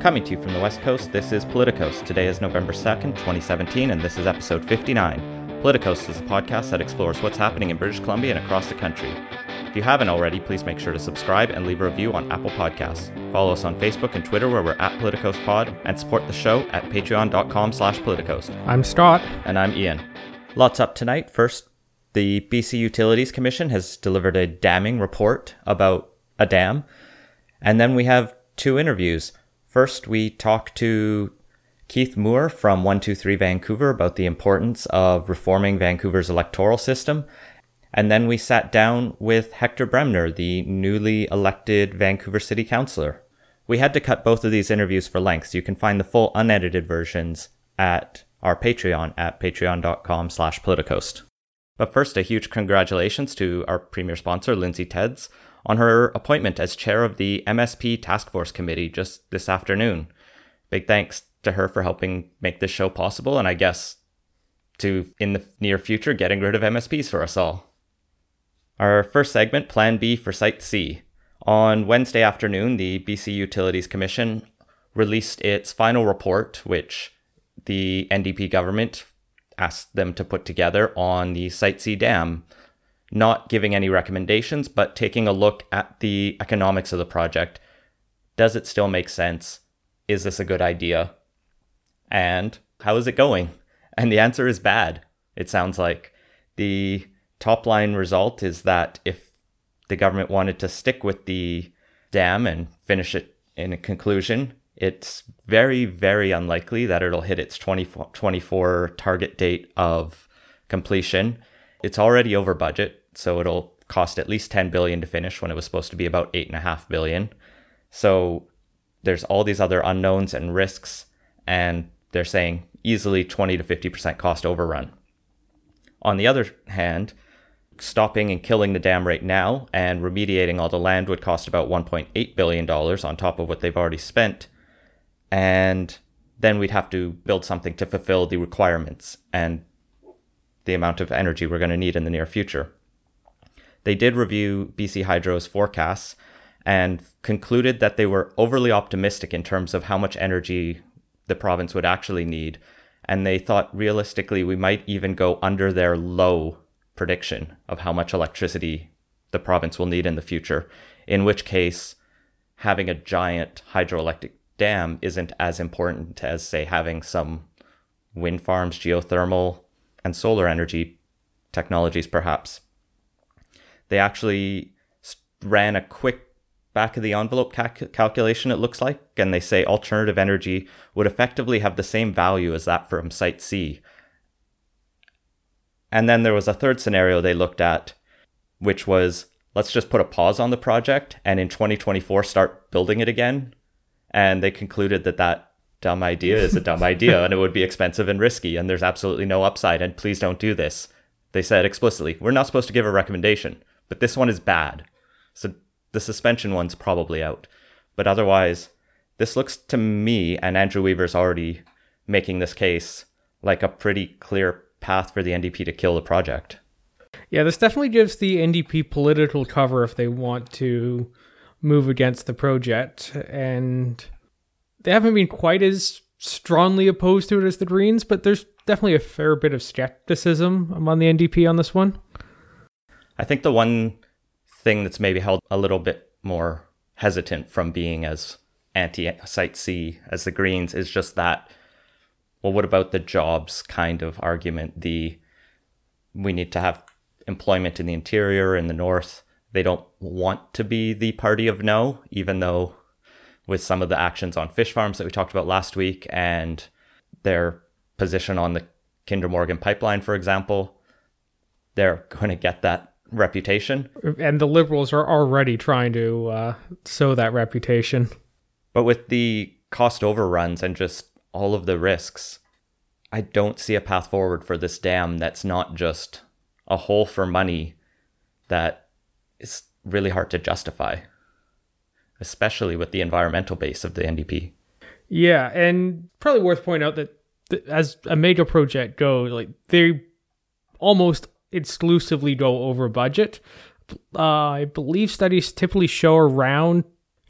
Coming to you from the West Coast, this is Politicos. Today is November 2nd, 2017, and this is episode 59. Politicos is a podcast that explores what's happening in British Columbia and across the country. If you haven't already, please make sure to subscribe and leave a review on Apple Podcasts. Follow us on Facebook and Twitter where we're at PoliticosPod, and support the show at patreon.com/Politicos. I'm Scott. And I'm Ian. Lots up tonight. First, the BC Utilities Commission has delivered a damning report about a dam. And then we have two interviews. First, we talk to Keith Moore from 123 Vancouver about the importance of reforming Vancouver's electoral system. And then we sat down with Hector Bremner, the newly elected Vancouver City Councillor. We had to cut both of these interviews for length, so you can find the full unedited versions at our Patreon at patreon.com/Politicos. But first, a huge congratulations to our premier sponsor, Lindsay Tedds, on her appointment as chair of the MSP Task Force Committee just this afternoon. Big thanks to her for helping make this show possible, and I guess to, in the near future, getting rid of MSPs for us all. Our first segment, Plan B for Site C. On Wednesday afternoon, the BC Utilities Commission released its final report, which the NDP government asked them to put together on the Site C dam, not giving any recommendations, but taking a look at the economics of the project. Does it still make sense? Is this a good idea? And how is it going? And the answer is bad, it sounds like. The top line result is that if the government wanted to stick with the dam and finish it in a conclusion, it's very, very unlikely that it'll hit its 2024 target date of completion. It's already over budget, so it'll cost at least $10 billion to finish when it was supposed to be about $8.5 billion. So there's all these other unknowns and risks, and they're saying easily 20 to 50% cost overrun. On the other hand, stopping and killing the dam right now and remediating all the land would cost about $1.8 billion on top of what they've already spent. And then we'd have to build something to fulfill the requirements and the amount of energy we're going to need in the near future. They did review BC Hydro's forecasts and concluded that they were overly optimistic in terms of how much energy the province would actually need. And they thought realistically we might even go under their low prediction of how much electricity the province will need in the future, in which case having a giant hydroelectric dam isn't as important as, say, having some wind farms, geothermal, and solar energy technologies, perhaps. They actually ran a quick back-of-the-envelope calculation, it looks like, and they say alternative energy would effectively have the same value as that from Site C. And then there was a third scenario they looked at, which was, let's just put a pause on the project and in 2024 start building it again. And they concluded that that dumb idea is a dumb idea and it would be expensive and risky and there's absolutely no upside and please don't do this. They said explicitly, we're not supposed to give a recommendation, but this one is bad. So the suspension one's probably out. But otherwise, this looks to me, and Andrew Weaver's already making this case, like a pretty clear path for the NDP to kill the project. Yeah, this definitely gives the NDP political cover if they want to move against the project, and they haven't been quite as strongly opposed to it as the Greens, but there's definitely a fair bit of skepticism among the NDP on this one. I think the one thing that's maybe held a little bit more hesitant from being as anti-Site C as the Greens is just that, well, what about the jobs kind of argument? We need to have employment in the interior, in the north. They don't want to be the party of no, even though with some of the actions on fish farms that we talked about last week and their position on the Kinder Morgan pipeline, for example, they're going to get that reputation. And the Liberals are already trying to sow that reputation. But with the cost overruns and just all of the risks, I don't see a path forward for this dam that's not just a hole for money that is really hard to justify, especially with the environmental base of the NDP. Yeah, and probably worth pointing out that as a mega project goes, like they almost exclusively go over budget. I believe studies typically show around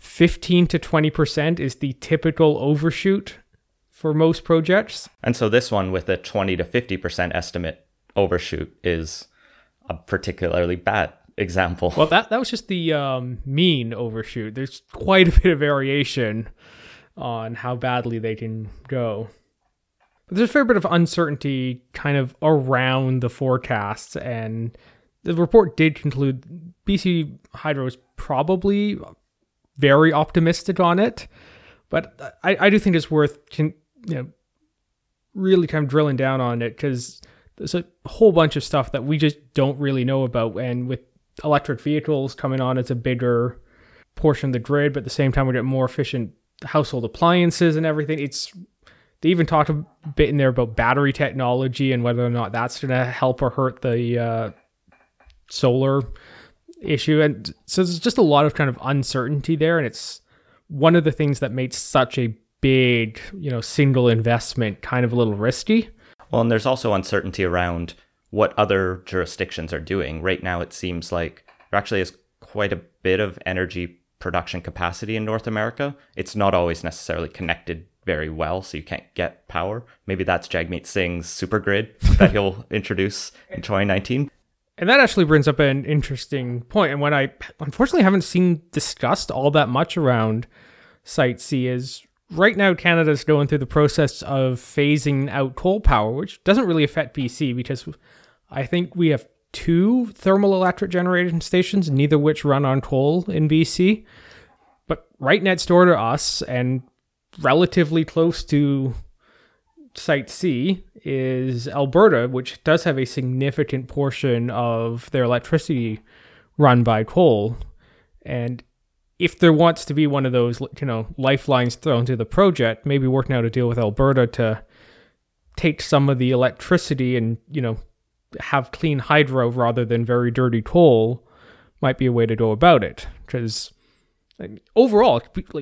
15 to 20% is the typical overshoot for most projects. And so this one with a 20 to 50% estimate overshoot is a particularly bad example. Well, that was just the mean overshoot. There's quite a bit of variation on how badly they can go. But there's a fair bit of uncertainty kind of around the forecasts, and the report did conclude BC Hydro is probably very optimistic on it, but I do think it's worth really kind of drilling down on it, because there's a whole bunch of stuff that we just don't really know about, and with electric vehicles coming on as a bigger portion of the grid, but at the same time we're getting more efficient household appliances and everything. They even talked a bit in there about battery technology and whether or not that's going to help or hurt the solar issue. And so there's just a lot of kind of uncertainty there, and it's one of the things that makes such a big, single investment kind of a little risky. Well, and there's also uncertainty around what other jurisdictions are doing. Right now, it seems like there actually is quite a bit of energy production capacity in North America. It's not always necessarily connected very well, so you can't get power. Maybe that's Jagmeet Singh's super grid that he'll introduce in 2019. And that actually brings up an interesting point, and when I unfortunately haven't seen discussed all that much around Site C is right now Canada's going through the process of phasing out coal power, which doesn't really affect BC because I think we have 2 thermal electric generation stations, neither which run on coal in BC. But right next door to us and relatively close to Site C is Alberta, which does have a significant portion of their electricity run by coal. And if there wants to be one of those, lifelines thrown to the project, maybe working out a deal with Alberta to take some of the electricity and, have clean hydro rather than very dirty coal might be a way to go about it. Because overall,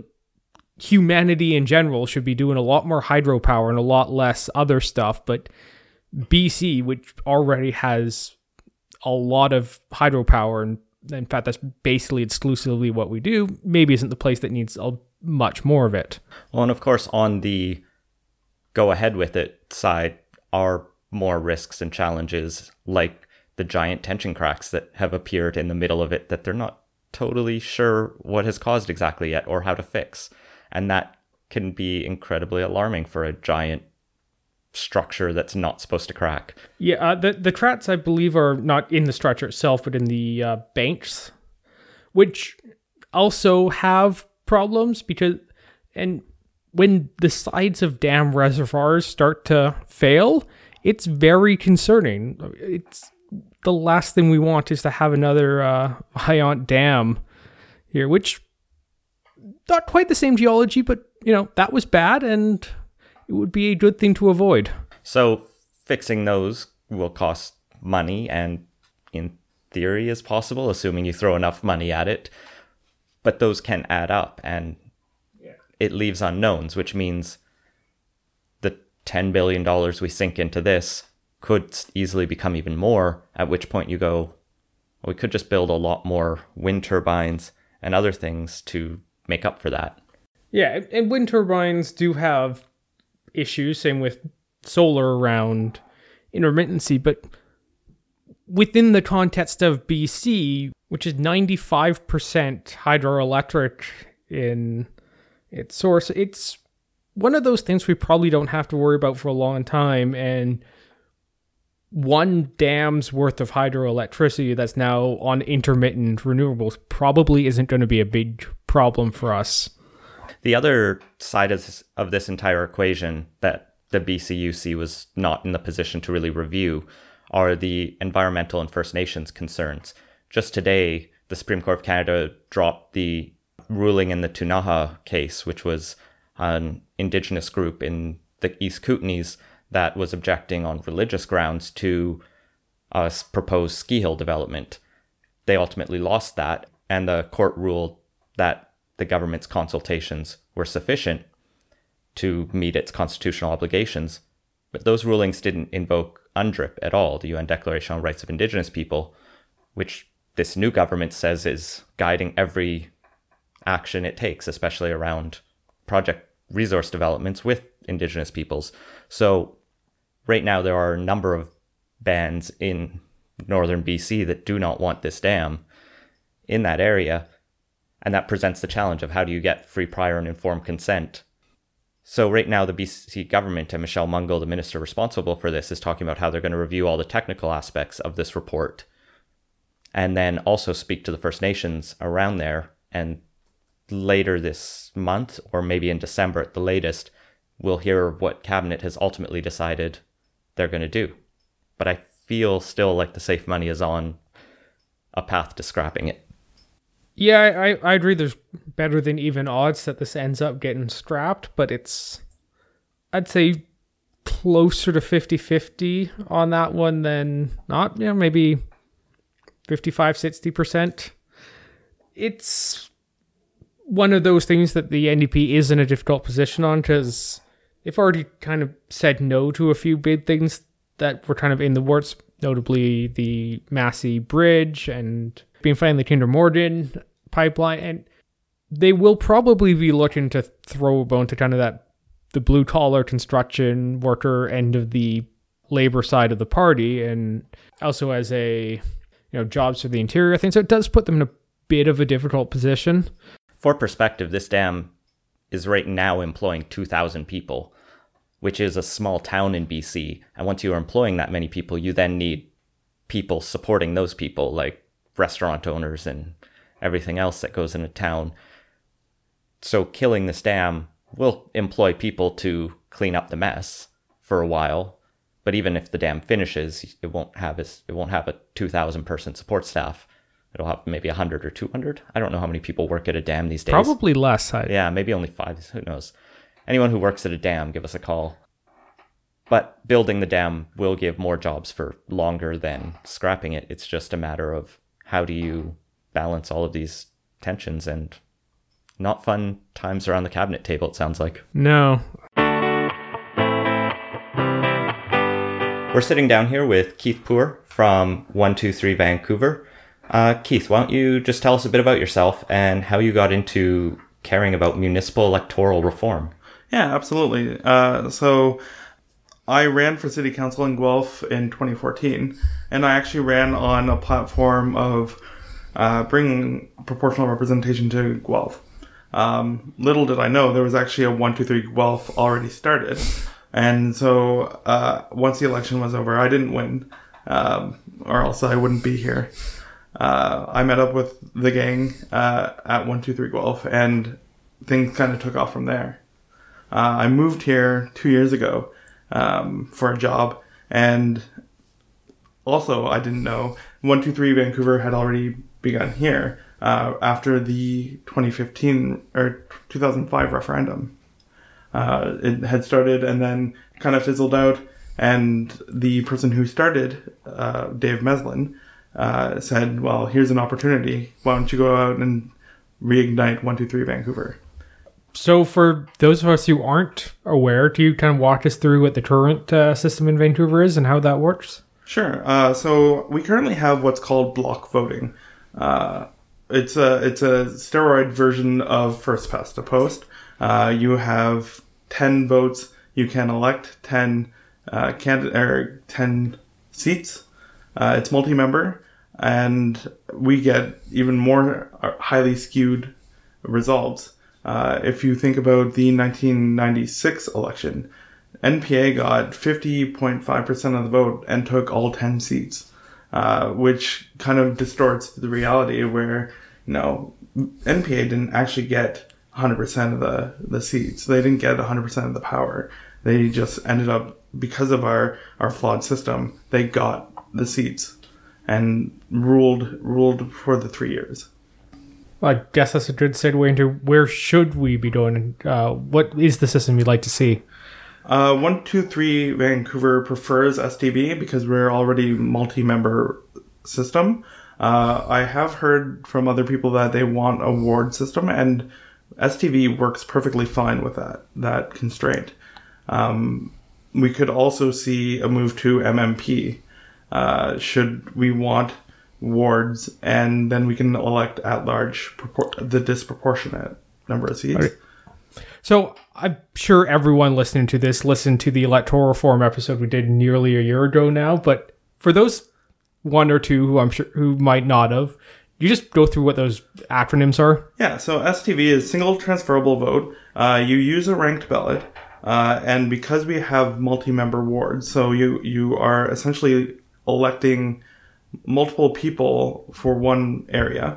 humanity in general should be doing a lot more hydropower and a lot less other stuff, but BC, which already has a lot of hydropower, and in fact that's basically exclusively what we do, maybe isn't the place that needs much more of it. Well, and of course on the go ahead with it side are more risks and challenges, like the giant tension cracks that have appeared in the middle of it that they're not totally sure what has caused exactly yet or how to fix. And that can be incredibly alarming for a giant structure that's not supposed to crack. Yeah, the cracks, I believe, are not in the structure itself, but in the banks, which also have problems and when the sides of dam reservoirs start to fail, it's very concerning. It's the last thing we want is to have another Hayant Dam here, which not quite the same geology, but that was bad, and it would be a good thing to avoid. So fixing those will cost money, and in theory is possible, assuming you throw enough money at it. But those can add up, and it leaves unknowns, which means the $10 billion we sink into this could easily become even more, at which point you go, well, we could just build a lot more wind turbines and other things to make up for that. Yeah, and wind turbines do have issues, same with solar around intermittency, but within the context of BC, which is 95% hydroelectric in its source, it's one of those things we probably don't have to worry about for a long time, and one dam's worth of hydroelectricity that's now on intermittent renewables probably isn't going to be a big problem for us. The other side of this entire equation that the BCUC was not in the position to really review are the environmental and First Nations concerns. Just today, the Supreme Court of Canada dropped the ruling in the Tunaha case, which was an Indigenous group in the East Kootenays that was objecting on religious grounds to a proposed ski hill development. They ultimately lost that, and the court ruled that the government's consultations were sufficient to meet its constitutional obligations. But those rulings didn't invoke UNDRIP at all, the UN Declaration on Rights of Indigenous People, which this new government says is guiding every action it takes, especially around project resource developments with Indigenous peoples. So right now there are a number of bands in northern BC that do not want this dam in that area, and that presents the challenge of how do you get free, prior, and informed consent. So right now the BC government and Michelle Mungle, the minister responsible for this, is talking about how they're going to review all the technical aspects of this report and then also speak to the First Nations around there. And later this month, or maybe in December at the latest, we'll hear what Cabinet has ultimately decided they're going to do. But I feel still like the safe money is on a path to scrapping it. Yeah, I agree there's better than even odds that this ends up getting scrapped, but it's, I'd say, closer to 50-50 on that one than not. You know, maybe 55-60%. It's one of those things that the NDP is in a difficult position on, because they've already kind of said no to a few big things that were kind of in the works, notably the Massey Bridge and being fighting the Kinder Morgan pipeline, and they will probably be looking to throw a bone to kind of the blue collar construction worker end of the labor side of the party, and also as a jobs for the interior thing. So it does put them in a bit of a difficult position. For perspective, this dam is right now employing 2,000 people, which is a small town in BC. And once you are employing that many people, you then need people supporting those people, like restaurant owners and everything else that goes in a town. So killing this dam will employ people to clean up the mess for a while. But even if the dam finishes, it won't have a 2,000 person support staff. It'll have maybe 100 or 200. I don't know how many people work at a dam these days. Probably less. Yeah, maybe only 5. Who knows? Anyone who works at a dam, give us a call. But building the dam will give more jobs for longer than scrapping it. It's just a matter of how do you balance all of these tensions, and not fun times around the cabinet table, it sounds like. No. We're sitting down here with Keith Poor from 123 Vancouver. Keith, why don't you just tell us a bit about yourself and how you got into caring about municipal electoral reform? Yeah, absolutely. So I ran for city council in Guelph in 2014, and I actually ran on a platform of bringing proportional representation to Guelph. Little did I know there was actually a 123 Guelph already started. And so once the election was over, I didn't win, or else I wouldn't be here. I met up with the gang at 123 Guelph, and things kind of took off from there. I moved here 2 years ago for a job, and also I didn't know 123 Vancouver had already begun here after the 2015 or 2005 referendum. It had started and then kind of fizzled out, and the person who started, Dave Meslin, said, well, here's an opportunity. Why don't you go out and reignite 123 Vancouver? So for those of us who aren't aware, do you kind of walk us through what the current system in Vancouver is and how that works? Sure. So we currently have what's called block voting. It's a steroid version of first past the post. You have 10 votes. You can elect 10 10 seats. It's multi-member, and we get even more highly skewed results. If you think about the 1996 election, NPA got 50.5% of the vote and took all 10 seats, which kind of distorts the reality where, NPA didn't actually get 100% of the seats. They didn't get 100% of the power. They just ended up, because of our flawed system, they got the seats and ruled for the 3 years. Well, I guess that's a good segue into where should we be going? What is the system you'd like to see? 123 Vancouver prefers STV because we're already multi-member system. I have heard from other people that they want a ward system, and STV works perfectly fine with that constraint. We could also see a move to MMP should we want wards, and then we can elect at large the disproportionate number of seats. Right. So I'm sure everyone listening to this listened to the electoral reform episode we did nearly a year ago now, but for those one or two who I'm sure who might not have, you just go through what those acronyms are? Yeah, so STV is single transferable vote. You use a ranked ballot, and because we have multi-member wards, so you are essentially electing multiple people for one area.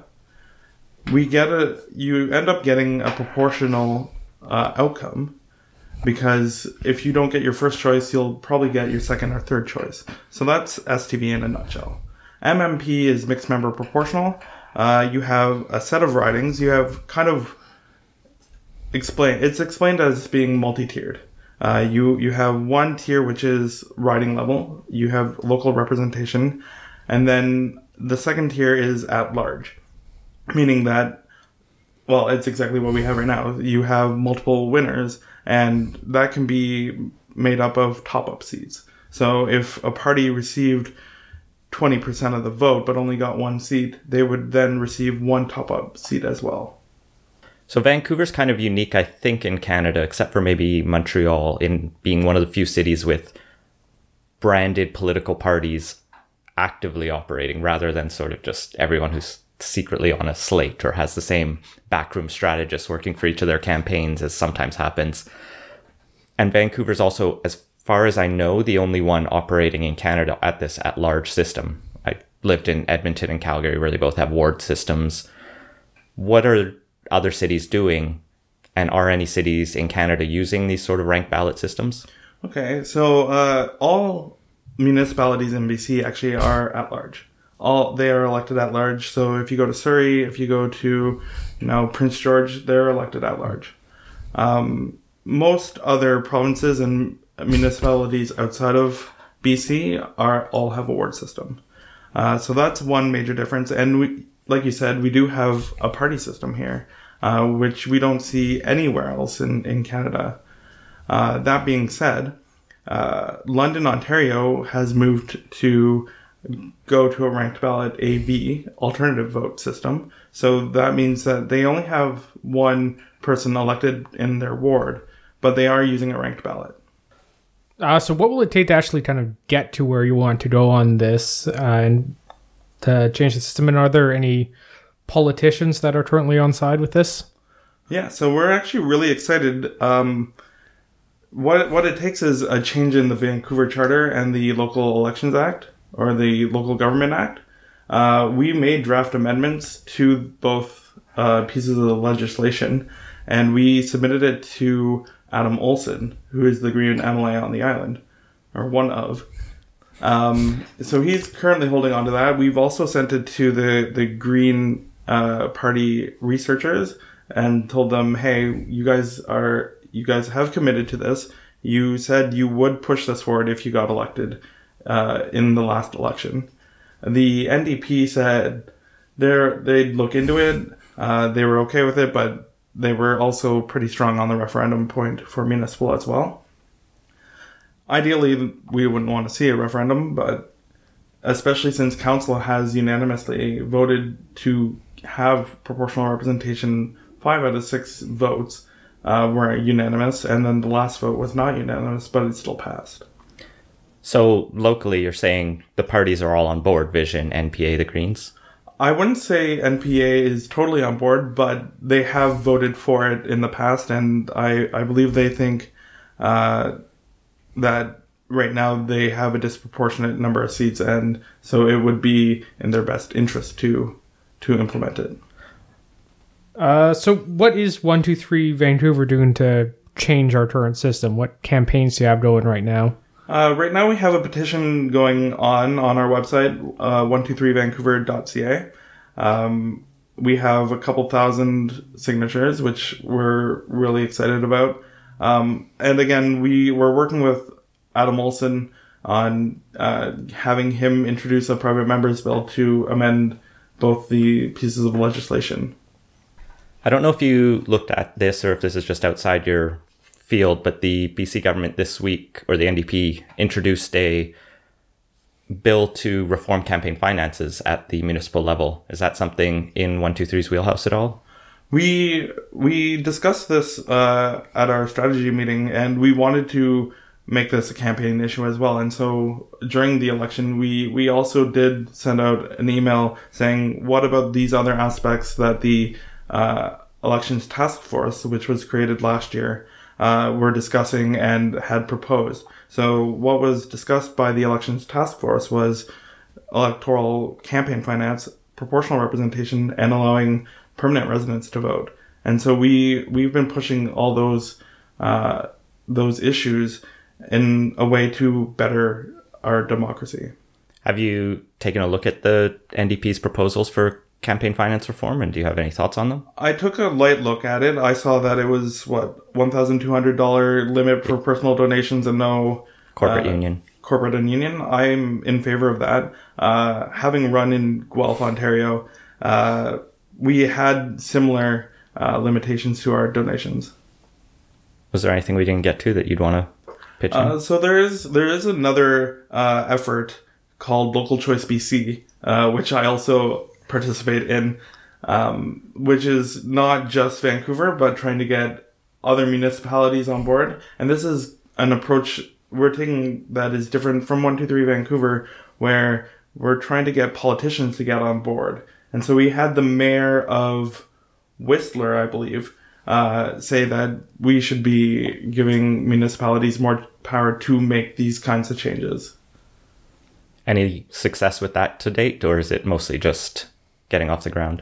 You end up getting a proportional outcome, because if you don't get your first choice, you'll probably get your second or third choice. So that's STV in a nutshell. MMP is mixed member proportional. You have a set of ridings. You have kind of it's explained as being multi-tiered. You have one tier, which is riding level. You have local representation. And then the second tier is at large, meaning that, well, it's exactly what we have right now. You have multiple winners, and that can be made up of top-up seats. So if a party received 20% of the vote but only got one seat, they would then receive one top-up seat as well. So Vancouver's kind of unique, I think, in Canada, except for maybe Montreal, in being one of the few cities with branded political parties actively operating, rather than sort of just everyone who's secretly on a slate or has the same backroom strategists working for each of their campaigns, as sometimes happens. And Vancouver's also, as far as I know, the only one operating in Canada at this at-large system. I lived in Edmonton and Calgary, where they both have ward systems. What are other cities doing, and are any cities in Canada using these sort of ranked ballot systems? Okay, so all municipalities in BC actually are at large. They are elected at large. So if you go to Surrey, if you go to Prince George, they're elected at large. Most other provinces and municipalities outside of BC all have a ward system. So that's one major difference. And we, like you said, we do have a party system here, which we don't see anywhere else in Canada. That being said, London, Ontario has moved to go to a ranked ballot AV, alternative vote system. So that means that they only have one person elected in their ward, but they are using a ranked ballot. So what will it take to actually kind of get to where you want to go on this and to change the system? And are there any politicians that are currently on side with this? Yeah, so we're actually really excited. What it takes is a change in the Vancouver Charter and the Local Elections Act, or the Local Government Act. We made draft amendments to both pieces of the legislation, and we submitted it to Adam Olsen, who is the Green MLA on the island, or one of. So he's currently holding on to that. We've also sent it to the Green Party researchers and told them, hey, you guys have committed to this. You said you would push this forward if you got elected in the last election. The NDP said they'd look into it. They were okay with it, but they were also pretty strong on the referendum point for municipal as well. Ideally, we wouldn't want to see a referendum, but especially since council has unanimously voted to have proportional representation, 5 out of 6 votes were unanimous, and then the last vote was not unanimous, but it still passed. So locally, you're saying the parties are all on board, Vision, NPA, the Greens? I wouldn't say NPA is totally on board, but they have voted for it in the past, and I believe they think that right now they have a disproportionate number of seats, and so it would be in their best interest to implement it. So what is 123 Vancouver doing to change our current system? What campaigns do you have going right now? Right now we have a petition going on our website, 123vancouver.ca. We have a couple thousand signatures, which we're really excited about. And again, we're working with Adam Olsen on having him introduce a private member's bill to amend both the pieces of legislation. I don't know if you looked at this or if this is just outside your field, but the BC government this week, or the NDP, introduced a bill to reform campaign finances at the municipal level. Is that something in 123's wheelhouse at all? We discussed this at our strategy meeting, and we wanted to make this a campaign issue as well. And so during the election, we also did send out an email saying, what about these other aspects that the elections task force, which was created last year, were discussing and had proposed. So what was discussed by the elections task force was electoral campaign finance, proportional representation, and allowing permanent residents to vote. And so we've been pushing all those issues in a way to better our democracy. Have you taken a look at the NDP's proposals for campaign finance reform, and do you have any thoughts on them? I took a light look at it. I saw that it was, $1,200 limit for personal donations and no... Corporate union. Corporate and union. I'm in favor of that. Having run in Guelph, Ontario, we had similar limitations to our donations. Was there anything we didn't get to that you'd want to pitch in? So there is another effort called Local Choice BC, which I also participate in, which is not just Vancouver, but trying to get other municipalities on board. And this is an approach we're taking that is different from 123 Vancouver, where we're trying to get politicians to get on board. And so we had the mayor of Whistler, I believe, say that we should be giving municipalities more power to make these kinds of changes. Any success with that to date, or is it mostly just getting off the ground?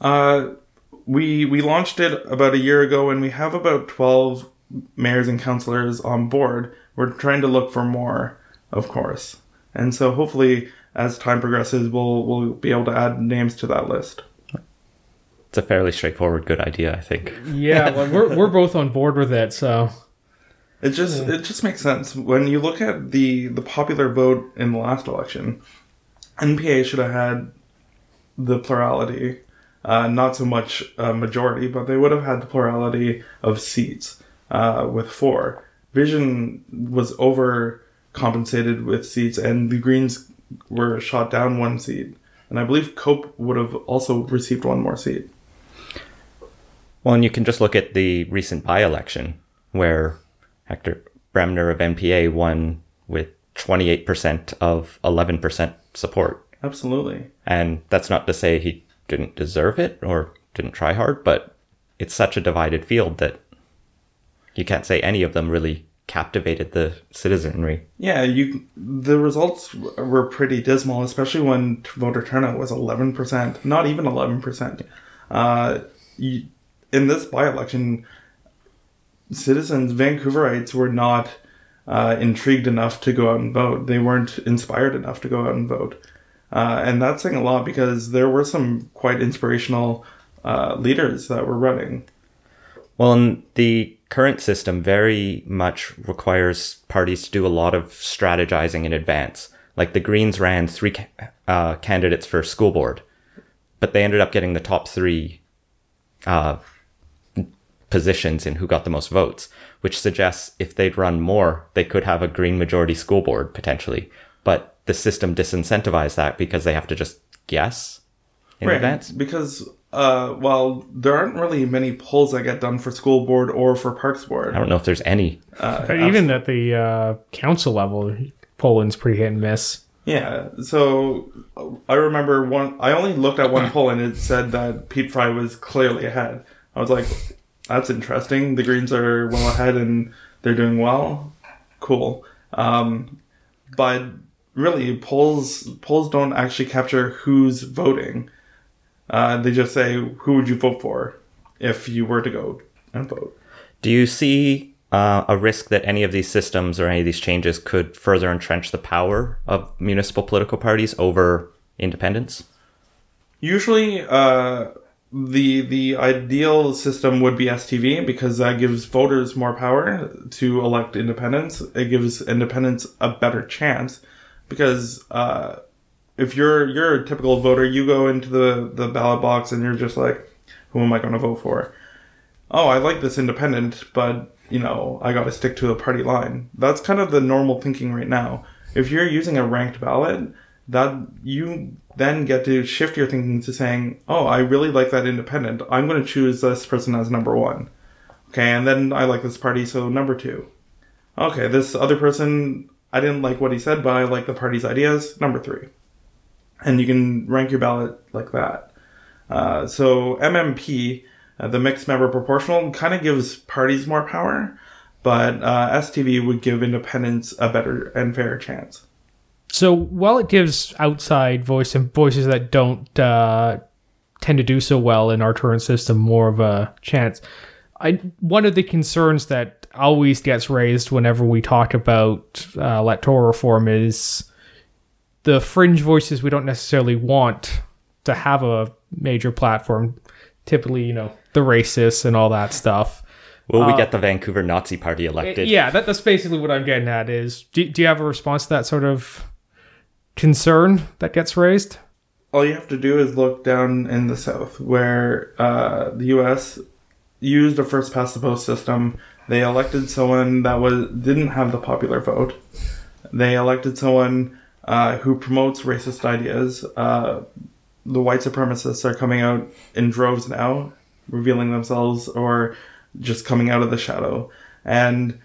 We launched it about a year ago, and we have about 12 mayors and councillors on board. We're trying to look for more, of course. And so hopefully, as time progresses, we'll be able to add names to that list. It's a fairly straightforward, good idea, I think. Yeah, well, we're both on board with it, so... It just makes sense. When you look at the popular vote in the last election, NPA should have had the plurality, not so much a majority, but they would have had the plurality of seats with 4. Vision was overcompensated with seats, and the Greens were shot down 1 seat. And I believe Cope would have also received 1 more seat. Well, and you can just look at the recent by-election, where Hector Bremner of NPA won with 28% of 11% support. Absolutely. And that's not to say he didn't deserve it or didn't try hard, but it's such a divided field that you can't say any of them really captivated the citizenry. Yeah, the results were pretty dismal, especially when voter turnout was 11%, not even 11%. In this by-election, Vancouverites were not intrigued enough to go out and vote. They weren't inspired enough to go out and vote. And that's saying a lot, because there were some quite inspirational leaders that were running. Well, and the current system very much requires parties to do a lot of strategizing in advance. Like the Greens ran 3 candidates for school board, but they ended up getting the top 3 positions in who got the most votes, which suggests if they'd run more, they could have a Green majority school board potentially. But the system disincentivized that because they have to just guess in advance. Because, there aren't really many polls that get done for school board or for parks board. I don't know if there's any. Even at the council level, polling's pretty hit and miss. Yeah, so I remember I only looked at one poll and it said that Pete Fry was clearly ahead. I was like, that's interesting. The Greens are well ahead and they're doing well. Cool. But really, polls don't actually capture who's voting. They just say, who would you vote for if you were to go and vote? Do you see a risk that any of these systems or any of these changes could further entrench the power of municipal political parties over independents? Usually, the ideal system would be STV, because that gives voters more power to elect independents. It gives independents a better chance, because if you're a typical voter, you go into the ballot box and you're just like, who am I going to vote for? Oh, I like this independent, but I got to stick to a party line. That's kind of the normal thinking right now. If you're using a ranked ballot, that you then get to shift your thinking to saying, oh, I really like that independent. I'm going to choose this person as number 1. Okay, and then I like this party, so number 2. Okay, this other person, I didn't like what he said, but I like the party's ideas, number 3. And you can rank your ballot like that. So MMP, the mixed member proportional, kind of gives parties more power, but STV would give independents a better and fairer chance. So while it gives outside voice and voices that don't tend to do so well in our current system more of a chance, one of the concerns that always gets raised whenever we talk about electoral reform is the fringe voices we don't necessarily want to have a major platform. Typically, the racists and all that stuff. Will we get the Vancouver Nazi Party elected? Yeah, that's basically what I'm getting at is, do you have a response to that sort of concern that gets raised? All you have to do is look down in the South, where the U.S. used a first-past-the-post system. They elected someone that didn't have the popular vote. They elected someone who promotes racist ideas. The white supremacists are coming out in droves now, revealing themselves or just coming out of the shadow. And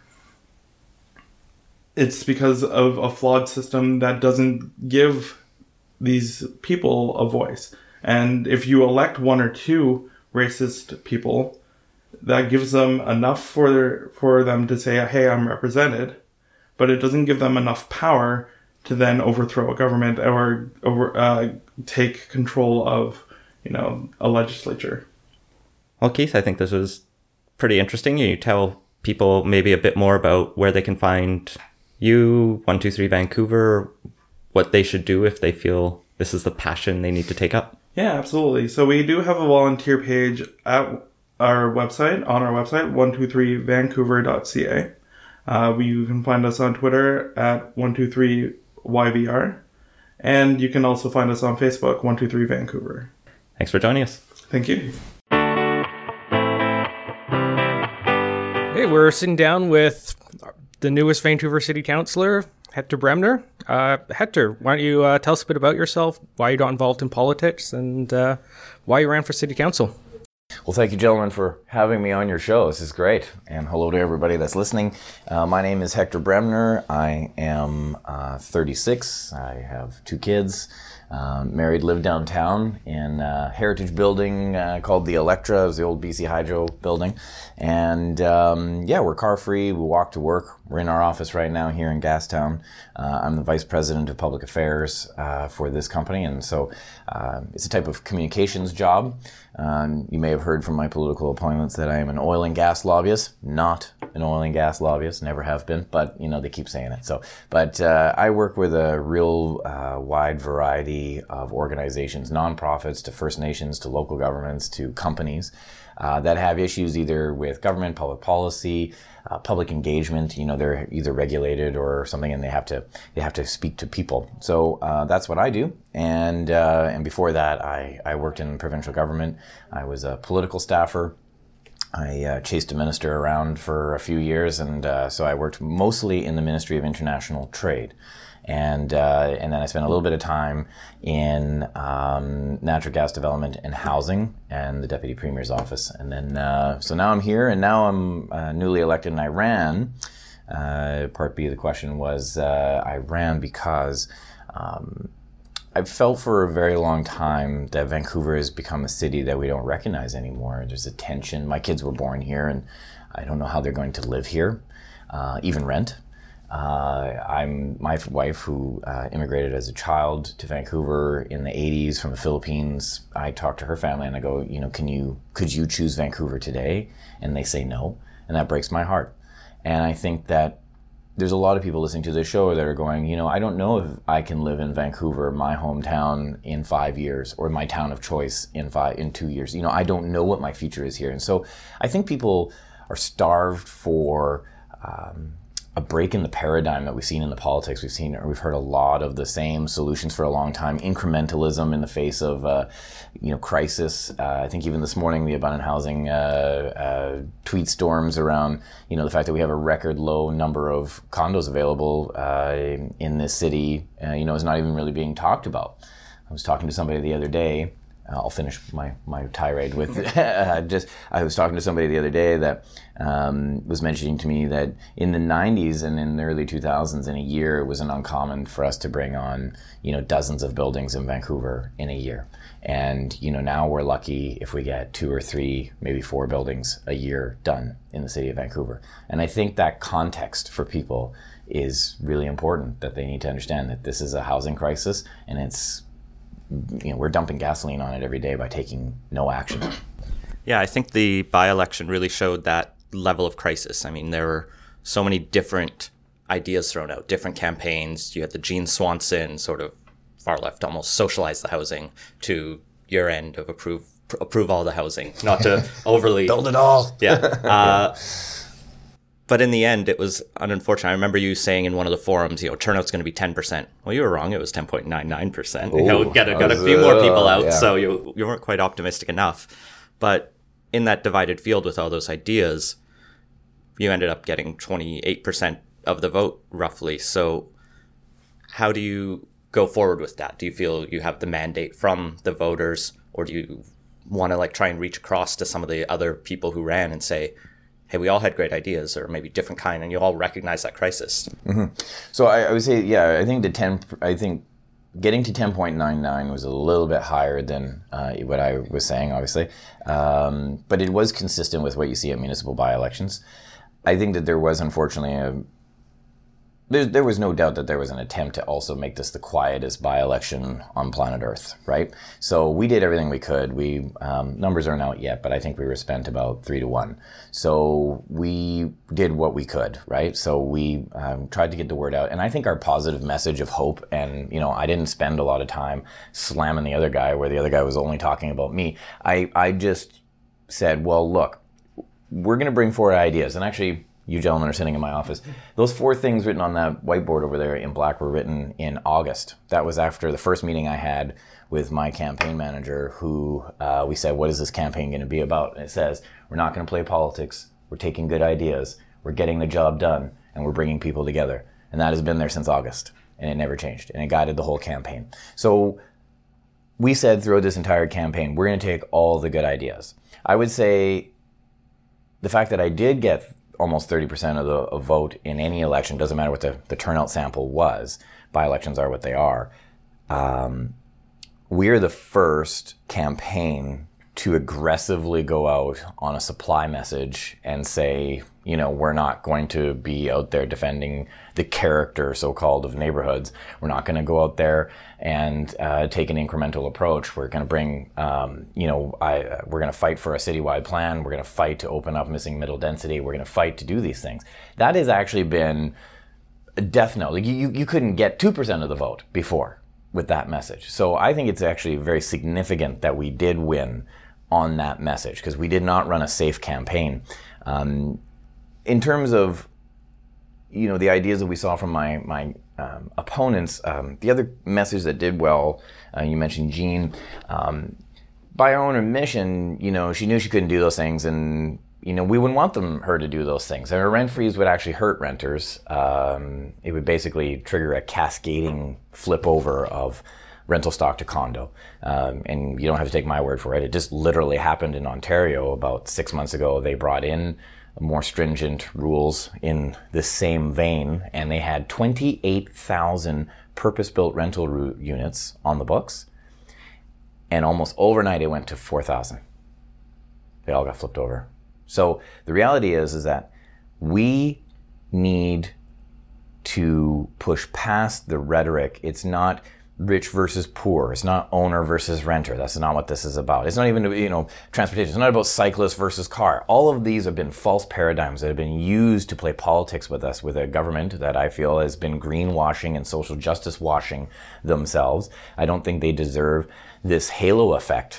it's because of a flawed system that doesn't give these people a voice. And if you elect 1 or 2 racist people, that gives them enough for them to say, hey, I'm represented, but it doesn't give them enough power to then overthrow a government or take control of, a legislature. Well, Keith, I think this was pretty interesting. You tell people maybe a bit more about where they can find you, 123 Vancouver, what they should do if they feel this is the passion they need to take up. Yeah, absolutely. So we do have a volunteer page on our website, 123vancouver.ca. You can find us on Twitter at 123YVR. And you can also find us on Facebook, 123 Vancouver. Thanks for joining us. Thank you. Hey, we're sitting down with the newest Vancouver City Councillor, Hector Bremner. Hector, why don't you tell us a bit about yourself, why you got involved in politics, and why you ran for City Council? Well, thank you, gentlemen, for having me on your show. This is great. And hello to everybody that's listening. My name is Hector Bremner. I am 36. I have 2 kids. Married, live downtown in a heritage building called the Electra. It was the old BC Hydro building. And we're car free. We walk to work. We're in our office right now here in Gastown. I'm the Vice President of Public Affairs for this company. And so it's a type of communications job. You may have heard from my political appointments that I am an oil and gas lobbyist. Not an oil and gas lobbyist, never have been, but they keep saying it. But I work with a real wide variety of organizations, nonprofits to First Nations to local governments to companies that have issues either with government, public policy, public engagement. They're either regulated or something, and they have to speak to people. So that's what I do. And before that, I worked in provincial government. I was a political staffer. I chased a minister around for a few years, and so I worked mostly in the Ministry of International Trade. And then I spent a little bit of time in natural gas development and housing and the Deputy Premier's office. And then, so now I'm here, and now I'm newly elected, and I ran. Part B of the question was I ran because I've felt for a very long time that Vancouver has become a city that we don't recognize anymore. There's a tension. My kids were born here, and I don't know how they're going to live here, even rent. My wife, who immigrated as a child to Vancouver in the 80s from the Philippines, I talk to her family and I go, could you choose Vancouver today? And they say no, and that breaks my heart. And I think that there's a lot of people listening to this show that are going, I don't know if I can live in Vancouver, my hometown, in 5 years, or my town of choice in 2 years. I don't know what my future is here. And so I think people are starved for a break in the paradigm that we've seen in the politics. We've heard a lot of the same solutions for a long time. Incrementalism in the face of, crisis. I think even this morning, the abundant housing tweet storms around, the fact that we have a record low number of condos available in this city, is not even really being talked about. I was talking to somebody the other day. I'll finish my tirade with I was talking to somebody the other day that was mentioning to me that in the 90s and in the early 2000s, in a year, it wasn't uncommon for us to bring on, dozens of buildings in Vancouver in a year. And, now we're lucky if we get 2 or 3, maybe 4 buildings a year done in the city of Vancouver. And I think that context for people is really important, that they need to understand that this is a housing crisis, and it's, we're dumping gasoline on it every day by taking no action. Yeah, I think the by-election really showed that level of crisis. I mean, there were so many different ideas thrown out, different campaigns. You had the Gene Swanson sort of far left, almost socialize the housing, to your end of approve all the housing, not to overly build it all. Yeah. But in the end, it was unfortunate. I remember you saying in one of the forums, turnout's going to be 10%. Well, you were wrong. It was 10.99%. Got a few more people out, so you weren't quite optimistic enough. But in that divided field with all those ideas, you ended up getting 28% of the vote, roughly. So how do you go forward with that? Do you feel you have the mandate from the voters, or do you want to try and reach across to some of the other people who ran and say, hey, we all had great ideas, or maybe different kind, and you all recognize that crisis? Mm-hmm. So I would say, I think getting to 10.99 was a little bit higher than what I was saying, obviously. But it was consistent with what you see at municipal by-elections. I think that there was, unfortunately, there was no doubt that there was an attempt to also make this the quietest by-election on planet Earth, right? So we did everything we could. We numbers aren't out yet, but I think we were spent about 3-1. So we did what we could, right? So we tried to get the word out. And I think our positive message of hope, and, I didn't spend a lot of time slamming the other guy where the other guy was only talking about me. I just said, well, look, we're going to bring forward ideas. And actually, you gentlemen are sitting in my office. Those 4 things written on that whiteboard over there in black were written in August. That was after the first meeting I had with my campaign manager, who we said, what is this campaign going to be about? And it says, we're not going to play politics. We're taking good ideas. We're getting the job done, and we're bringing people together. And that has been there since August, and it never changed. And it guided the whole campaign. So we said throughout this entire campaign, we're going to take all the good ideas. I would say the fact that I did get almost 30% of the vote in any election, doesn't matter what the turnout sample was, by-elections are what they are. We're the first campaign to aggressively go out on a supply message and say, we're not going to be out there defending the character, so-called, of neighborhoods. We're not going to go out there and take an incremental approach. We're going to bring, we're going to fight for a citywide plan. We're going to fight to open up missing middle density. We're going to fight to do these things. That has actually been a death note. You couldn't get 2% of the vote before with that message. So I think it's actually very significant that we did win on that message, because we did not run a safe campaign. In terms of, the ideas that we saw from my opponents, the other message that did well, you mentioned Jean, by her own admission, she knew she couldn't do those things, and, we wouldn't want her to do those things. And her rent freeze would actually hurt renters. It would basically trigger a cascading flip over of rental stock to condo. And you don't have to take my word for it. It just literally happened in Ontario about 6 months ago. They brought in more stringent rules in the same vein, and they had 28,000 purpose-built rental units on the books, and almost overnight it went to 4,000. They all got flipped over. So the reality is that we need to push past the rhetoric. It's not rich versus poor. It's not owner versus renter. That's not what this is about. It's not even, transportation. It's not about cyclist versus car. All of these have been false paradigms that have been used to play politics with us, with a government that I feel has been greenwashing and social justice washing themselves. I don't think they deserve this halo effect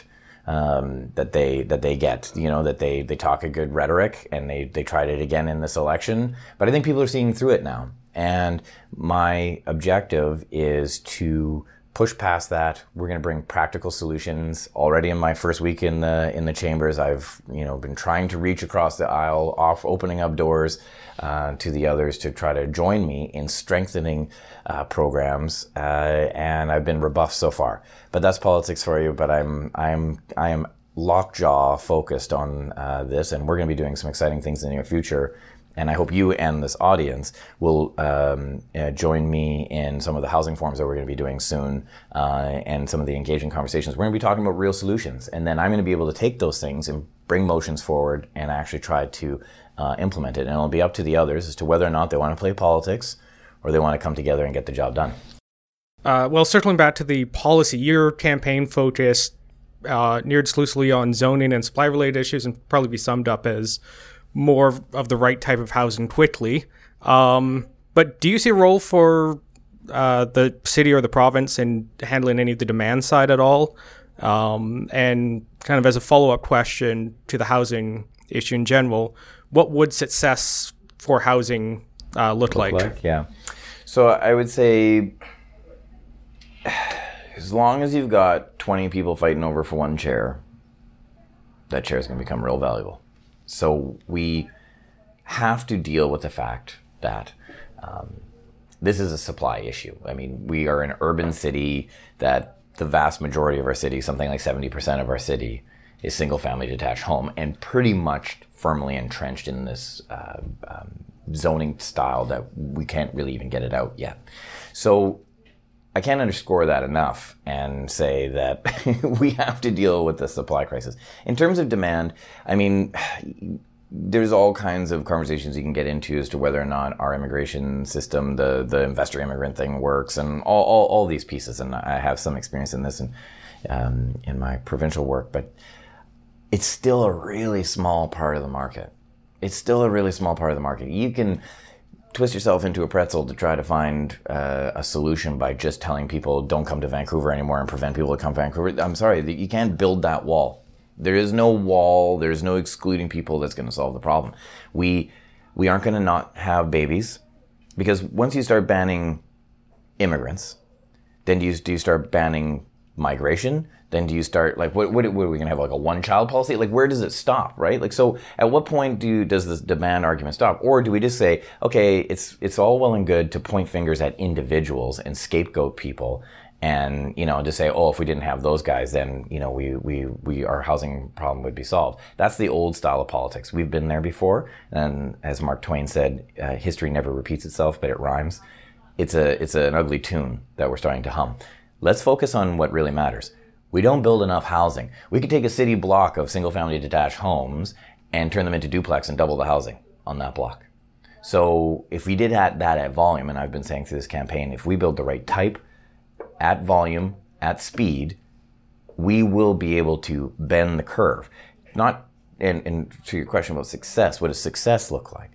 that they get. You know, that they talk a good rhetoric, and they tried it again in this election. But I think people are seeing through it now. And my objective is to push past that. We're going to bring practical solutions. Already in my first week in the chambers, I've been trying to reach across the aisle, opening up doors to the others to try to join me in strengthening programs, and I've been rebuffed so far. But that's politics for you. But I am lockjaw focused on this, and we're going to be doing some exciting things in the near future. And I hope you and this audience will join me in some of the housing forums that we're going to be doing soon, and some of the engaging conversations. We're going to be talking about real solutions. And then I'm going to be able to take those things and bring motions forward and actually try to implement it. And it'll be up to the others as to whether or not they want to play politics or they want to come together and get the job done. Well, circling back to the policy, your campaign focused near exclusively on zoning and supply-related issues, and probably be summed up as more of the right type of housing quickly. But do you see a role for the city or the province in handling any of the demand side at all? And kind of as a follow-up question to the housing issue in general, what would success for housing look like? Yeah. So I would say, as long as you've got 20 people fighting over for one chair, that chair is going to become real valuable. So we have to deal with the fact that this is a supply issue. I mean, we are an urban city that the vast majority of our city, something like 70% of our city, is single-family detached home, and pretty much firmly entrenched in this zoning style that we can't really even get it out yet. So I can't underscore that enough and say that we have to deal with the supply crisis. In terms of demand, I mean, there's all kinds of conversations you can get into as to whether or not our immigration system, the investor immigrant thing works, and all these pieces. And I have some experience in this in my provincial work, but it's still a really small part of the market. It's still a really small part of the market. You can twist yourself into a pretzel to try to find a solution by just telling people don't come to Vancouver anymore and prevent people to come to Vancouver. I'm sorry, you can't build that wall. There is no wall. There's no excluding people that's going to solve the problem. We aren't going to not have babies, because once you start banning immigrants, then do you start banning migration? Then do you start, like, what are we going to have, like a one-child policy? Like, where does it stop, right? Like, so at what point does this demand argument stop? Or do we just say, okay, it's all well and good to point fingers at individuals and scapegoat people, and, to say, oh, if we didn't have those guys, then, our housing problem would be solved. That's the old style of politics. We've been there before. And as Mark Twain said, history never repeats itself, but it rhymes. It's an ugly tune that we're starting to hum. Let's focus on what really matters. We don't build enough housing. We could take a city block of single-family detached homes and turn them into duplex and double the housing on that block. So if we did that at volume, and I've been saying through this campaign, if we build the right type, at volume, at speed, we will be able to bend the curve. And to your question about success, what does success look like?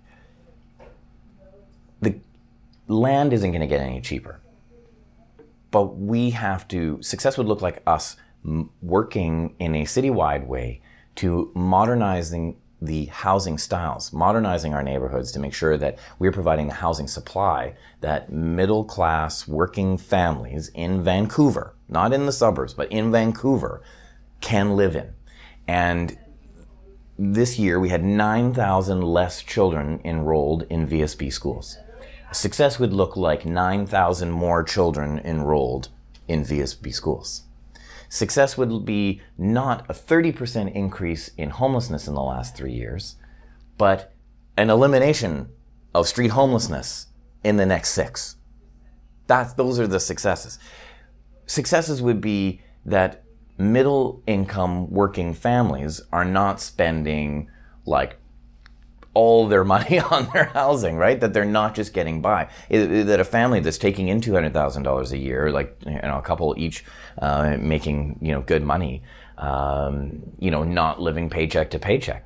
The land isn't going to get any cheaper. But success would look like us working in a citywide way to modernizing the housing styles, modernizing our neighborhoods to make sure that we're providing the housing supply that middle-class working families in Vancouver, not in the suburbs, but in Vancouver, can live in. And this year we had 9,000 less children enrolled in VSB schools. Success would look like 9,000 more children enrolled in VSB schools. Success would be not a 30% increase in homelessness in the last 3 years, but an elimination of street homelessness in the next 6. Those are the successes. Successes would be that middle income working families are not spending like all their money on their housing, right? That they're not just getting by. That a family that's taking in $200,000 a year, like a couple each, making good money, not living paycheck to paycheck.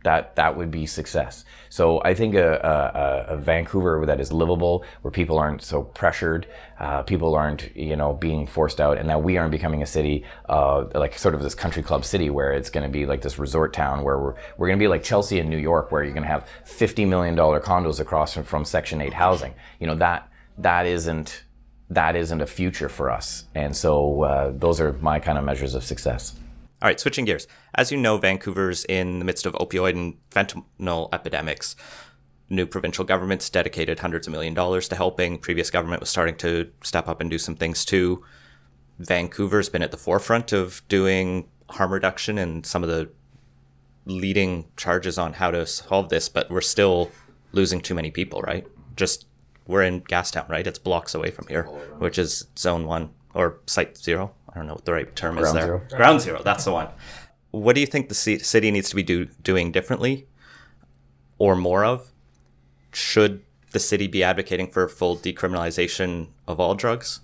That would be success. So I think a Vancouver that is livable, where people aren't so pressured, people aren't, being forced out, and that we aren't becoming a city like sort of this country club city where it's going to be like this resort town where we're going to be like Chelsea in New York, where you're going to have $50 million condos across from Section 8 housing. That isn't a future for us. And so those are my kind of measures of success. All right, switching gears. As you know, Vancouver's in the midst of opioid and fentanyl epidemics. New provincial governments dedicated hundreds of $millions to helping. Previous government was starting to step up and do some things too. Vancouver's been at the forefront of doing harm reduction and some of the leading charges on how to solve this, but we're still losing too many people, right? We're in Gastown, right? It's blocks away from here, which is Zone 1 or Site 0. I don't know what the right term is there. Ground Zero, that's the one. What do you think the city needs to be doing differently or more of? Should the city be advocating for full decriminalization of all drugs?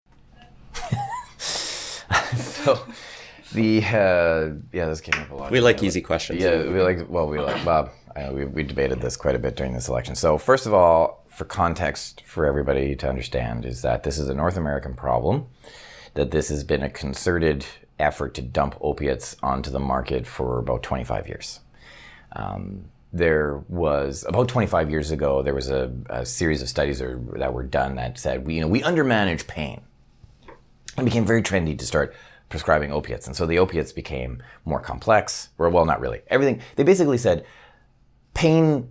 So this came up a lot. We like easy questions. Yeah, Bob. We debated this quite a bit during this election. So first of all, for context for everybody to understand, is that this is a North American problem, that this has been a concerted effort to dump opiates onto the market for about 25 years. There was, about 25 years ago, there was a series of studies that were done that said, we undermanage pain. It became very trendy to start prescribing opiates. And so the opiates became more complex. Well, not really. Everything, they basically said, pain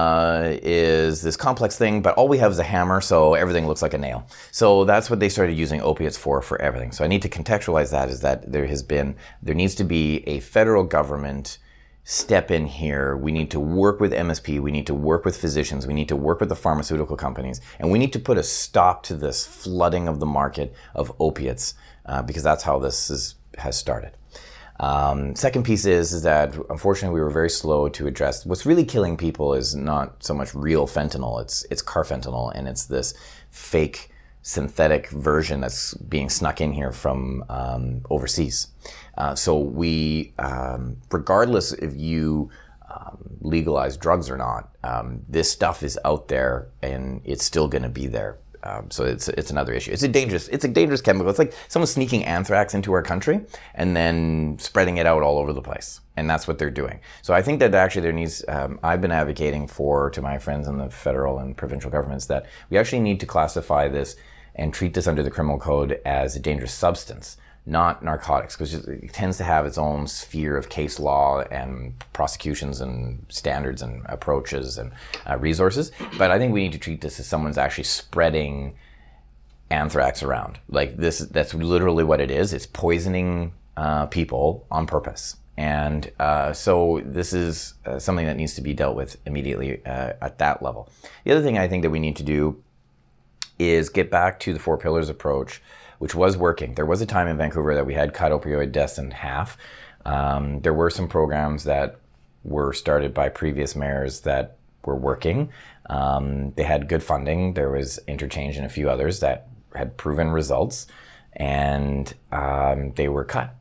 is this complex thing, but all we have is a hammer, so everything looks like a nail. So that's what they started using opiates for everything. So I need to contextualize that, is that there needs to be a federal government step in here. We need to work with MSP, we need to work with physicians, we need to work with the pharmaceutical companies, and we need to put a stop to this flooding of the market of opiates, because that's how this has started. Second piece is that unfortunately we were very slow to address what's really killing people is not so much real fentanyl, it's carfentanil, and it's this fake synthetic version that's being snuck in here from overseas. So we, regardless if you legalize drugs or not, this stuff is out there and it's still going to be there. So it's another issue. It's a dangerous chemical. It's like someone sneaking anthrax into our country and then spreading it out all over the place. And that's what they're doing. So I think that actually there needs, I've been advocating to my friends in the federal and provincial governments, that we actually need to classify this and treat this under the criminal code as a dangerous substance, not narcotics, because it tends to have its own sphere of case law and prosecutions and standards and approaches and resources. But I think we need to treat this as someone's actually spreading anthrax around. Like this, that's literally what it is. It's poisoning people on purpose. And so this is something that needs to be dealt with immediately at that level. The other thing I think that we need to do is get back to the 4 pillars approach, which was working. There was a time in Vancouver that we had cut opioid deaths in half. There were some programs that were started by previous mayors that were working. They had good funding. There was Interchange and a few others that had proven results, and they were cut.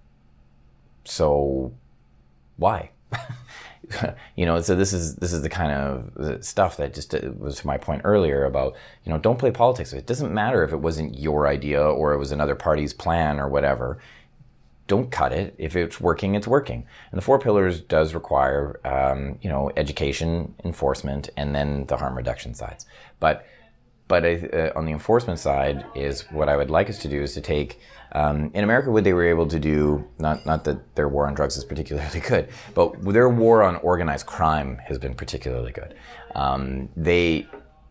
So why? So this is the kind of stuff that just was my point earlier about, don't play politics. It doesn't matter if it wasn't your idea or it was another party's plan or whatever. Don't cut it. If it's working, it's working. And the 4 pillars does require, education, enforcement, and then the harm reduction sides. But on the enforcement side is what I would like us to do is to take, in America, what they were able to do, not that their war on drugs is particularly good, but their war on organized crime has been particularly good. They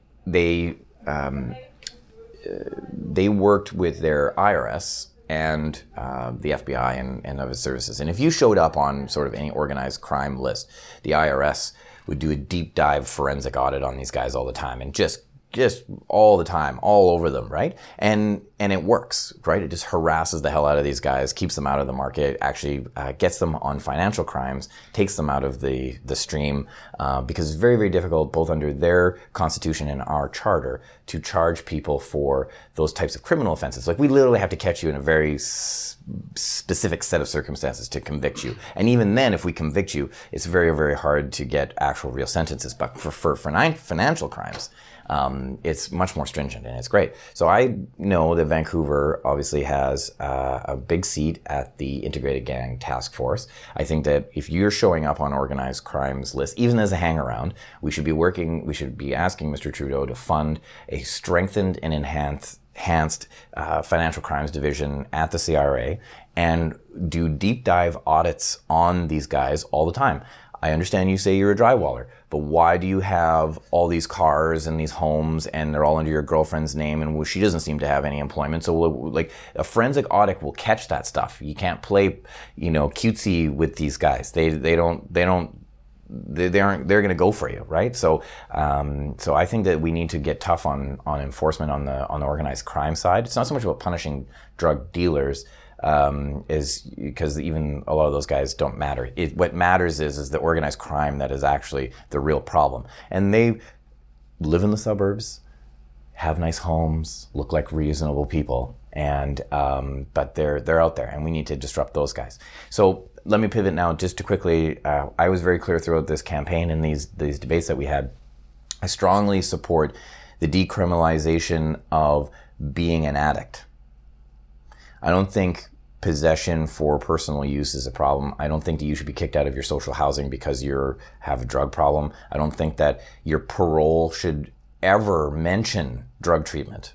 worked with their IRS and the FBI and other services. And if you showed up on sort of any organized crime list, the IRS would do a deep dive forensic audit on these guys all the time and just just all the time, all over them, right? And it works, right? It just harasses the hell out of these guys, keeps them out of the market, actually gets them on financial crimes, takes them out of the stream, because it's very, very difficult, both under their constitution and our charter, to charge people for those types of criminal offenses. Like, we literally have to catch you in a very specific set of circumstances to convict you. And even then, if we convict you, it's very, very hard to get actual real sentences. But for financial crimes, it's much more stringent, and it's great. So I know that Vancouver obviously has a big seat at the Integrated Gang Task Force. I think that if you're showing up on organized crimes list, even as a hangaround, we should be asking Mr. Trudeau to fund a strengthened and enhanced financial crimes division at the CRA and do deep dive audits on these guys all the time. I understand you say you're a drywaller, but why do you have all these cars and these homes and they're all under your girlfriend's name and she doesn't seem to have any employment? So like, a forensic audit will catch that stuff. You can't play, cutesy with these guys. They're going to go for you, right? So I think that we need to get tough on enforcement on the organized crime side. It's not so much about punishing drug dealers, is because even a lot of those guys don't matter. What matters is the organized crime that is actually the real problem. And they live in the suburbs, have nice homes, look like reasonable people, and but they're out there, and we need to disrupt those guys. So let me pivot now just to quickly. I was very clear throughout this campaign and these debates that we had. I strongly support the decriminalization of being an addict. I don't think possession for personal use is a problem. I don't think that you should be kicked out of your social housing because you have a drug problem. I don't think that your parole should ever mention drug treatment.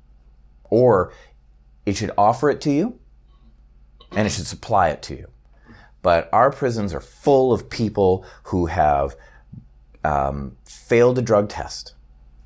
Or it should offer it to you and it should supply it to you. But our prisons are full of people who have failed a drug test.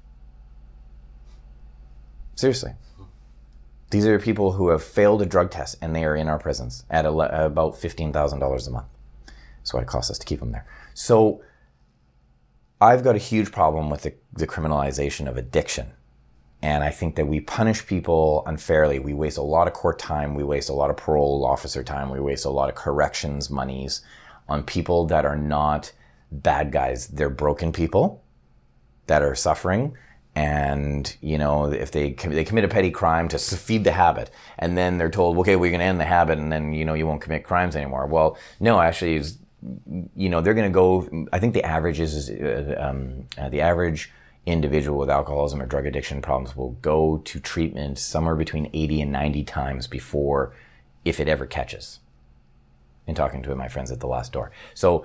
Seriously. These are people who have failed a drug test, and they are in our prisons at about $15,000 a month. That's what it costs us to keep them there. So I've got a huge problem with the criminalization of addiction. And I think that we punish people unfairly. We waste a lot of court time. We waste a lot of parole officer time. We waste a lot of corrections monies on people that are not bad guys. They're broken people that are suffering. And, if they commit a petty crime to feed the habit, and then they're told, okay, we're going to end the habit, and then, you won't commit crimes anymore. Well, no, actually, they're going to go, I think the average is the average individual with alcoholism or drug addiction problems will go to treatment somewhere between 80 and 90 times before, if it ever catches, in talking to my friends at the last door. So,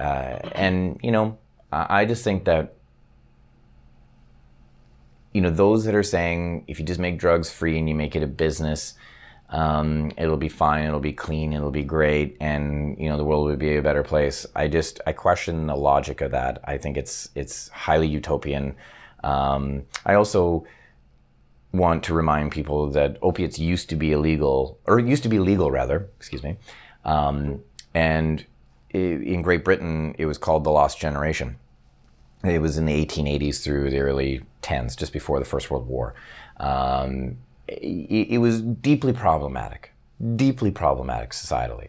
I just think that, those that are saying if you just make drugs free and you make it a business, it'll be fine, it'll be clean, it'll be great, and the world would be a better place. I question the logic of that. I think it's highly utopian. I also want to remind people that opiates used to be legal, excuse me. And in Great Britain, it was called the Lost Generation. It was in the 1880s through the early 10s, just before the First World War. It was deeply problematic societally.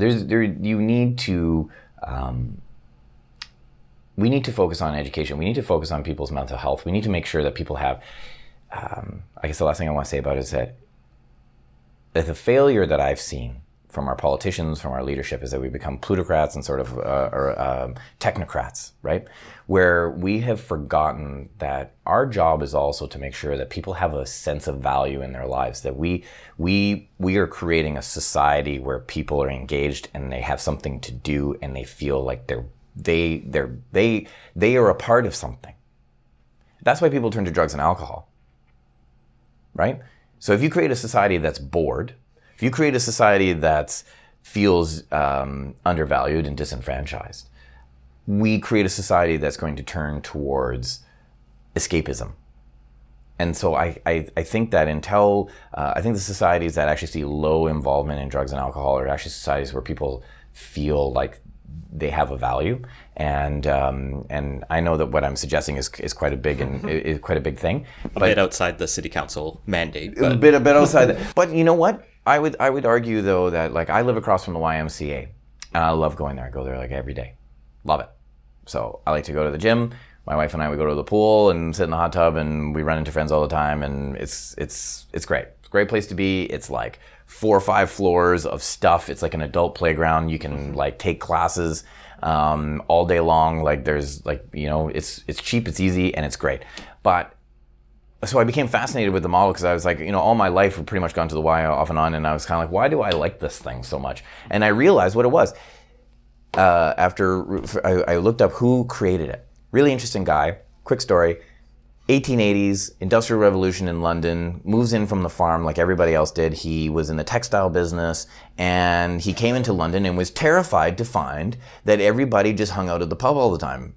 We need to focus on education. We need to focus on people's mental health. We need to make sure that people have, I guess the last thing I want to say about it is that the failure that I've seen from our politicians, from our leadership, is that we become plutocrats and sort of technocrats, right? Where we have forgotten that our job is also to make sure that people have a sense of value in their lives, that we are creating a society where people are engaged and they have something to do and they feel like they are a part of something. That's why people turn to drugs and alcohol, right? So if you create a society that's bored, if you create a society that feels undervalued and disenfranchised, we create a society that's going to turn towards escapism. And so I think that I think the societies that actually see low involvement in drugs and alcohol are actually societies where people feel like they have a value, and I know that what I'm suggesting is quite a big is quite a big thing, a bit outside the city council mandate, a bit outside that. But you know what? I would argue though that like I live across from the YMCA, and I love going there. I go there like every day, love it. So I like to go to the gym. My wife and I would go to the pool and sit in the hot tub, and we run into friends all the time, and it's great. It's a great place to be. It's like 4 or 5 floors of stuff. It's like an adult playground. You can like take classes all day long. Like there's like, it's cheap, it's easy, and it's great. But so I became fascinated with the model because I was like, all my life we've pretty much gone to the Y off and on, and I was kind of like, why do I like this thing so much? And I realized what it was. After I looked up who created it. Really interesting guy. Quick story. 1880s, Industrial Revolution in London, moves in from the farm like everybody else did. He was in the textile business, and he came into London and was terrified to find that everybody just hung out at the pub all the time.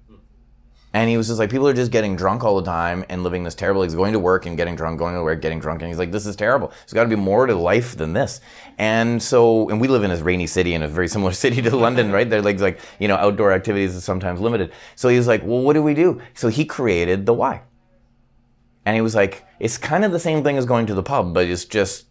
And he was just like, people are just getting drunk all the time and living this terrible, he's going to work and getting drunk, going to work, getting drunk. And he's like, this is terrible. There's got to be more to life than this. And we live in this rainy city, in a very similar city to London, right? They're like, outdoor activities is sometimes limited. So he was like, well, what do we do? So he created the Y. And he was like, it's kind of the same thing as going to the pub, but it's just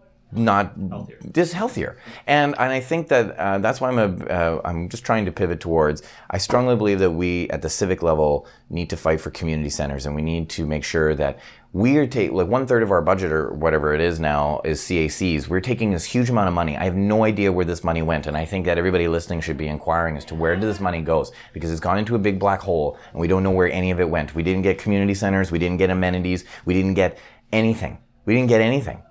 not just healthier. And I think that that's why I'm just trying to pivot towards, I strongly believe that we at the civic level need to fight for community centers, and we need to make sure that we are like 1/3 of our budget or whatever it is now is CACs. We're taking this huge amount of money. I have no idea where this money went, and I think that everybody listening should be inquiring as to where did this money goes, because it's gone into a big black hole and we don't know where any of it went. We didn't get community centers, we didn't get amenities, we didn't get anything. We didn't get anything.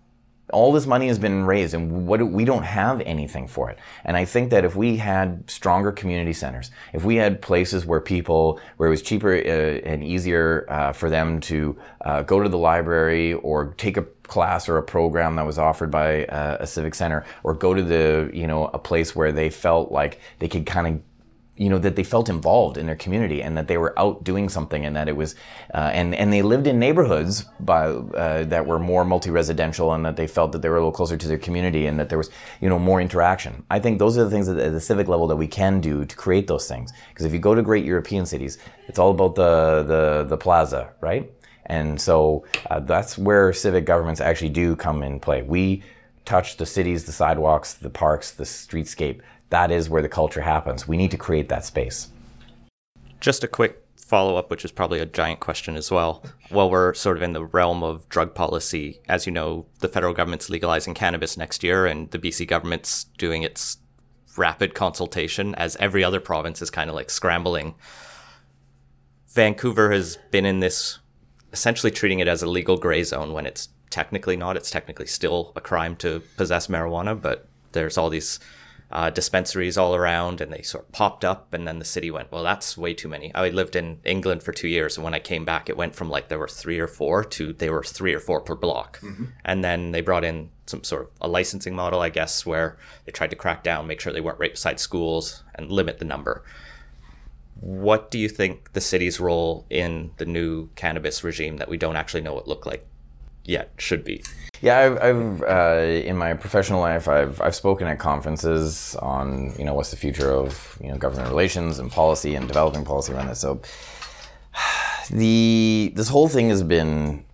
All this money has been raised, and we don't have anything for it. And I think that if we had stronger community centers, if we had places where it was cheaper and easier for them to go to the library or take a class or a program that was offered by a civic center, or go to a place where they felt like they could kind of, that they felt involved in their community and that they were out doing something, and that it was, and they lived in neighborhoods that were more multi-residential, and that they felt that they were a little closer to their community, and that there was, more interaction. I think those are the things at the civic level that we can do to create those things. Because if you go to great European cities, it's all about the plaza, right? And so that's where civic governments actually do come in play. We touch the cities, the sidewalks, the parks, the streetscape. That is where the culture happens. We need to create that space. Just a quick follow-up, which is probably a giant question as well. While we're sort of in the realm of drug policy, as you know, the federal government's legalizing cannabis next year, and the BC government's doing its rapid consultation, as every other province is kind of like scrambling. Vancouver has been in this, essentially treating it as a legal gray zone when it's technically not. It's technically still a crime to possess marijuana, but there's all these dispensaries all around, and they sort of popped up, and then the city went, well, that's way too many. I lived in England for 2 years, and when I came back, it went from like there were 3 or 4 to there were 3 or 4 per block. Mm-hmm. And then they brought in some sort of a licensing model, I guess, where they tried to crack down, make sure they weren't right beside schools, and limit the number. What do you think the city's role in the new cannabis regime that we don't actually know what look like yet should be? Yeah, I've in my professional life, I've spoken at conferences on what's the future of government relations and policy and developing policy around this. So this whole thing has been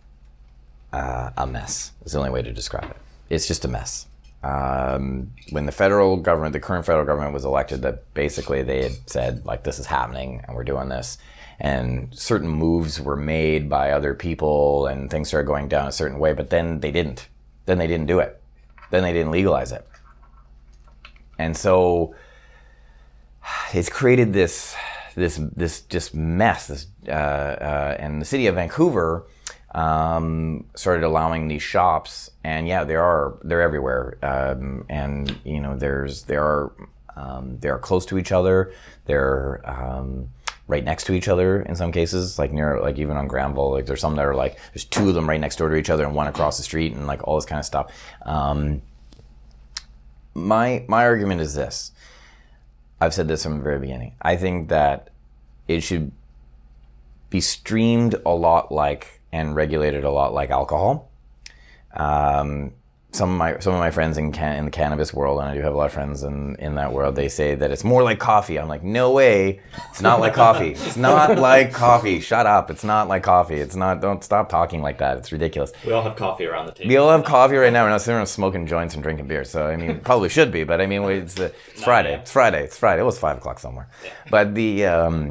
a mess. Is the only way to describe it. It's just a mess. When the current federal government was elected, that basically they had said like, this is happening and we're doing this. And certain moves were made by other people and things started going down a certain way, but then they didn't. Then they didn't do it. Then they didn't legalize it. And so it's created this just mess. And the city of Vancouver started allowing these shops, and yeah, they're everywhere. And they are close to each other. They're right next to each other in some cases, like near, like even on Granville, like there's some that are like, there's 2 of them right next door to each other and one across the street, and like all this kind of stuff. My argument is this. I've said this from the very beginning. I think that it should be streamed a lot like and regulated a lot like alcohol. some of my friends in the cannabis world, and I do have a lot of friends in that world, they say that it's more like coffee. I'm like, no way, it's not like coffee. It's not like coffee. Shut up. It's not like coffee. It's not. Don't stop talking like that. It's ridiculous. We all have coffee around the table. We all have coffee right now. We're not sitting around smoking joints and drinking beer. So I mean, probably should be, but I mean, it's Friday. It's Friday. It's Friday. It was 5 o'clock somewhere. Yeah. But the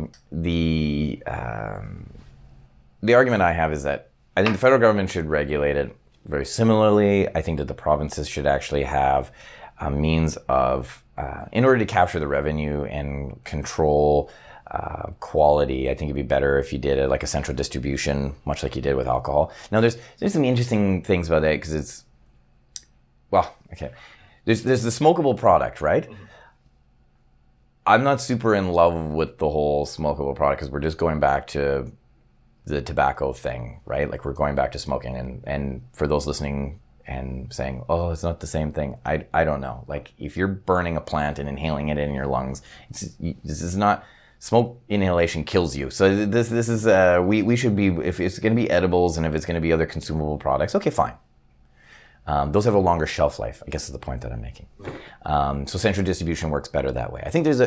argument I have is that I think the federal government should regulate it very similarly. I think that the provinces should actually have a means of, in order to capture the revenue and control quality, I think it'd be better if you did it like a central distribution, much like you did with alcohol. Now, there's some interesting things about that because it's, well, okay. There's the smokable product, right? Mm-hmm. I'm not super in love with the whole smokable product because we're just going back to the tobacco thing, right? Like we're going back to smoking, and for those listening and saying, oh, it's not the same thing, I don't know. Like if you're burning a plant and inhaling it in your lungs, this is not, smoke inhalation kills you. So this is we should be, if it's going to be edibles and if it's going to be other consumable products, okay, fine. Those have a longer shelf life, I guess is the point that I'm making. So central distribution works better that way. I think there's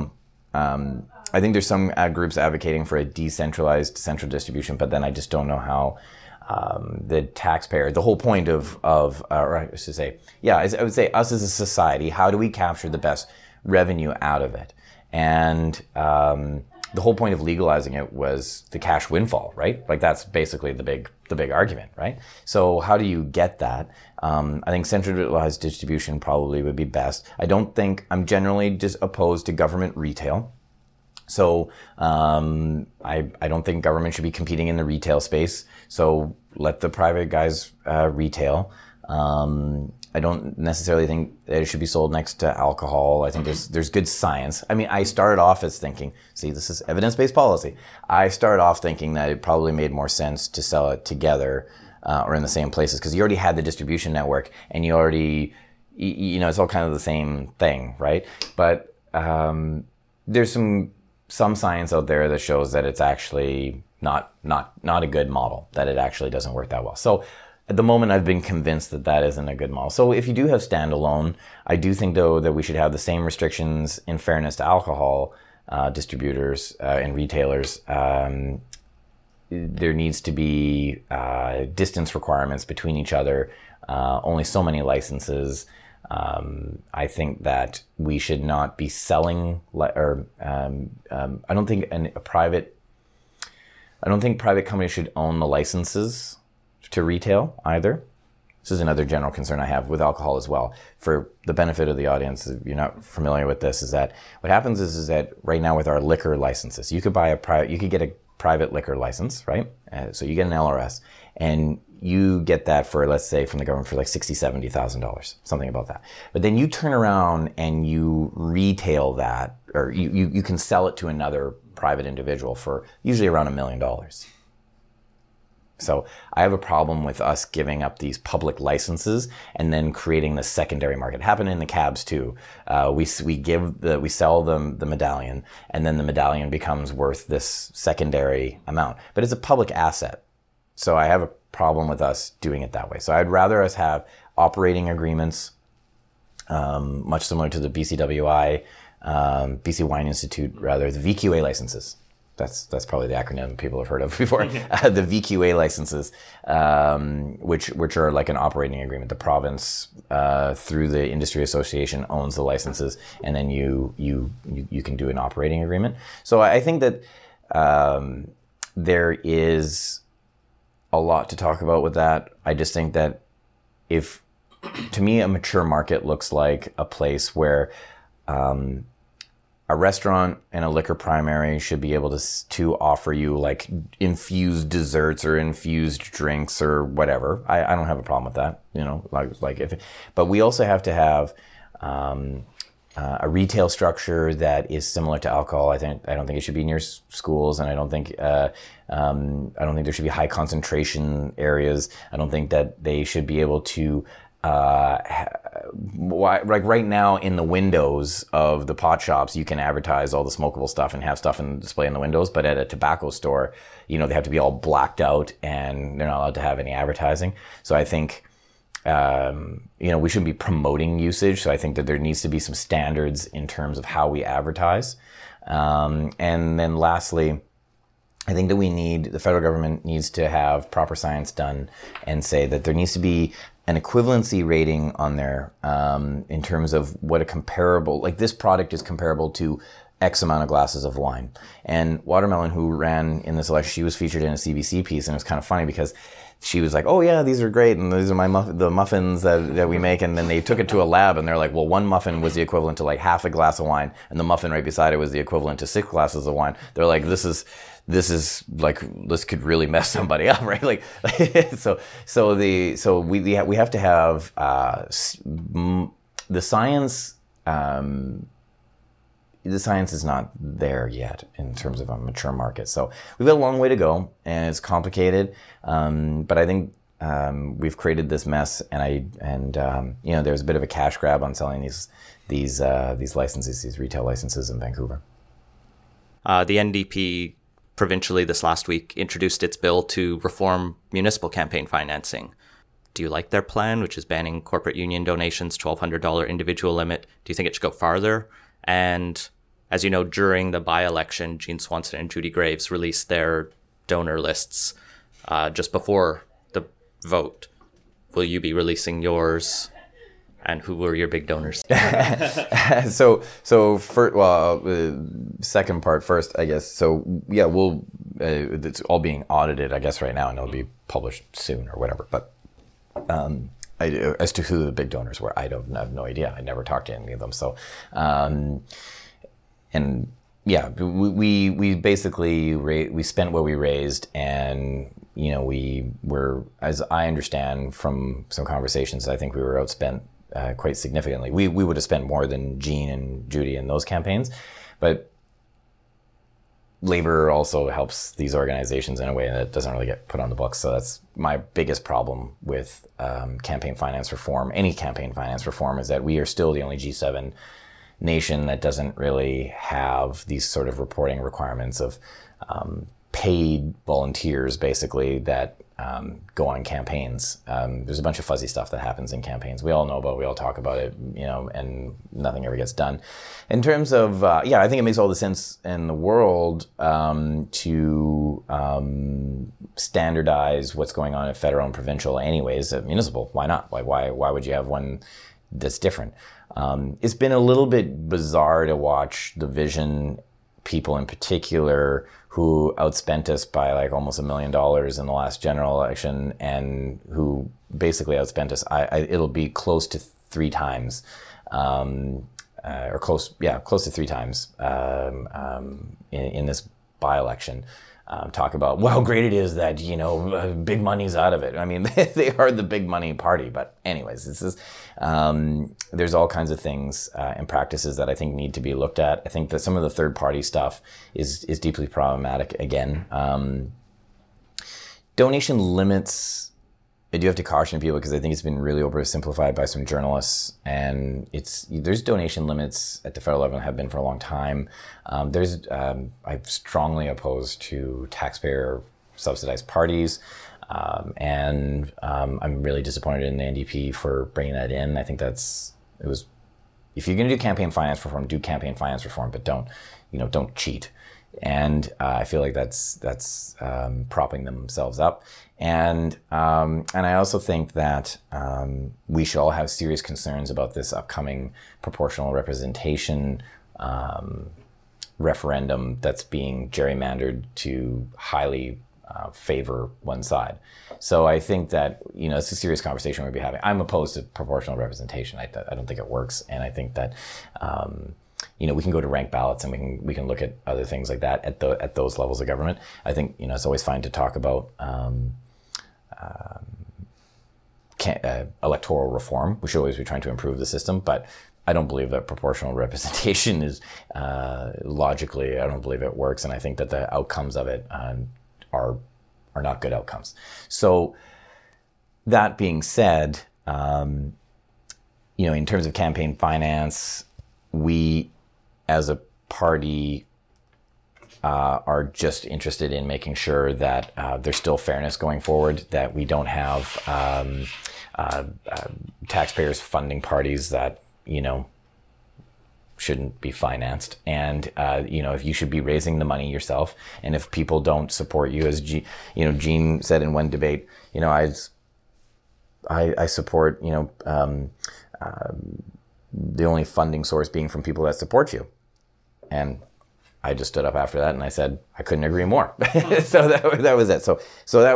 I think there's some groups advocating for a decentralized central distribution, but then I just don't know how the taxpayer, the whole point of I should say, yeah, I would say us as a society, how do we capture the best revenue out of it? And the whole point of legalizing it was the cash windfall, right? Like that's basically the big argument, right? So how do you get that? I think centralized distribution probably would be best. I'm generally just opposed to government retail. So I don't think government should be competing in the retail space. So let the private guys retail. I don't necessarily think that it should be sold next to alcohol. I think there's good science. I mean, I started off as thinking, see, this is evidence-based policy. I started off thinking that it probably made more sense to sell it together or in the same places because you already had the distribution network and you already, it's all kind of the same thing, right? But there's some science out there that shows that it's actually not a good model, that it actually doesn't work that well. So at the moment, I've been convinced that isn't a good model. So if you do have standalone, I do think, though, that we should have the same restrictions in fairness to alcohol distributors and retailers. There needs to be distance requirements between each other, only so many licenses. I think that we should not be selling, I don't think private companies should own the licenses to retail either. This is another general concern I have with alcohol as well. For the benefit of the audience, if you're not familiar with this, is that what happens is that right now with our liquor licenses, you could get a private liquor license, right? So you get an LRS, and you get that for, let's say, from the government for like $60,000, $70,000, something about that. But then you turn around and you retail that, or you can sell it to another private individual for usually around $1 million. So I have a problem with us giving up these public licenses and then creating the secondary market. It happened in the cabs too. We sell them the medallion, and then the medallion becomes worth this secondary amount. But it's a public asset. So I have a problem with us doing it that way. So I'd rather us have operating agreements, much similar to the BCWI, BC Wine Institute, rather, the VQA licenses. That's probably the acronym people have heard of before. The VQA licenses, which are like an operating agreement. The province, through the industry association, owns the licenses, and then you can do an operating agreement. So I think that there is a lot to talk about with that. I just think that to me, a mature market looks like a place where a restaurant and a liquor primary should be able to offer you like infused desserts or infused drinks or whatever. I don't have a problem with that, but we also have to have a retail structure that is similar to alcohol. I don't think it should be near schools, and I don't think there should be high concentration areas. I don't think that they should be able to. Like right now in the windows of the pot shops, you can advertise all the smokable stuff and have stuff in display in the windows, but at a tobacco store, they have to be all blacked out and they're not allowed to have any advertising. So I think we shouldn't be promoting usage. So I think that there needs to be some standards in terms of how we advertise. And then lastly, I think that the federal government needs to have proper science done and say that there needs to be an equivalency rating on there in terms of what a comparable, like this product is comparable to X amount of glasses of wine. And Watermelon, who ran in this election, she was featured in a CBC piece, and it was kind of funny because she was like, oh yeah, these are great, and these are the muffins that we make. And then they took it to a lab, and they're like, well, one muffin was the equivalent to like half a glass of wine, and the muffin right beside it was the equivalent to 6 glasses of wine. They're like, this is like, this could really mess somebody up, right? Like, so we have to have the science. The science is not there yet in terms of a mature market. So we've got a long way to go, and it's complicated. But I think we've created this mess, and there's a bit of a cash grab on selling these licenses, these retail licenses in Vancouver. The NDP provincially this last week introduced its bill to reform municipal campaign financing. Do you like their plan, which is banning corporate union donations, $1,200 individual limit? Do you think it should go farther? And as you know, during the by-election, Jean Swanson and Judy Graves released their donor lists just before the vote. Will you be releasing yours? And who were your big donors? Second part first, I guess. So yeah, it's all being audited, I guess, right now, and it'll be published soon or whatever. But as to who the big donors were, I have no idea. I never talked to any of them. So, and yeah, we basically we spent what we raised, and we were, as I understand from some conversations, I think we were outspent quite significantly. We would have spent more than Jean and Judy in those campaigns, but labor also helps these organizations in a way that doesn't really get put on the books. So that's my biggest problem with campaign finance reform, any campaign finance reform, is that we are still the only G7 nation that doesn't really have these sort of reporting requirements of paid volunteers, basically, that go on campaigns. There's a bunch of fuzzy stuff that happens in campaigns. We all know about it, we all talk about it, and nothing ever gets done. In terms of, I think it makes all the sense in the world to standardize what's going on at federal and provincial anyways. Municipal, why not? Why would you have one that's different? It's been a little bit bizarre to watch the Vision people in particular who outspent us by like almost $1 million in the last general election, and who basically outspent us. It'll be close to 3 times, close to 3 times in this by-election. Talk about how great it is that, big money's out of it. I mean, they are the big money party. But anyways, this is, there's all kinds of things and practices that I think need to be looked at. I think that some of the third party stuff is deeply problematic. Again, donation limits, I do have to caution people because I think it's been really oversimplified by some journalists, and there's donation limits at the federal level and have been for a long time. I'm strongly opposed to taxpayer subsidized parties, and I'm really disappointed in the NDP for bringing that in. I think if you're going to do campaign finance reform, do campaign finance reform, but don't cheat. And I feel like that's propping themselves up. And I also think that we should all have serious concerns about this upcoming proportional representation referendum that's being gerrymandered to highly favor one side. So I think that it's a serious conversation we'll be having. I'm opposed to proportional representation. I don't think it works, and I think that we can go to ranked ballots, and we can look at other things like that at those levels of government. I think it's always fine to talk about electoral reform. We should always be trying to improve the system, but I don't believe that proportional representation is logically. I don't believe it works, and I think that the outcomes of it are not good outcomes. So that being said, in terms of campaign finance, we as a party are just interested in making sure that there's still fairness going forward, that we don't have taxpayers funding parties that, shouldn't be financed. And, if you should be raising the money yourself, and if people don't support you, as Gene said in one debate, I support, the only funding source being from people that support you. And I just stood up after that and I said, I couldn't agree more. So that was it. So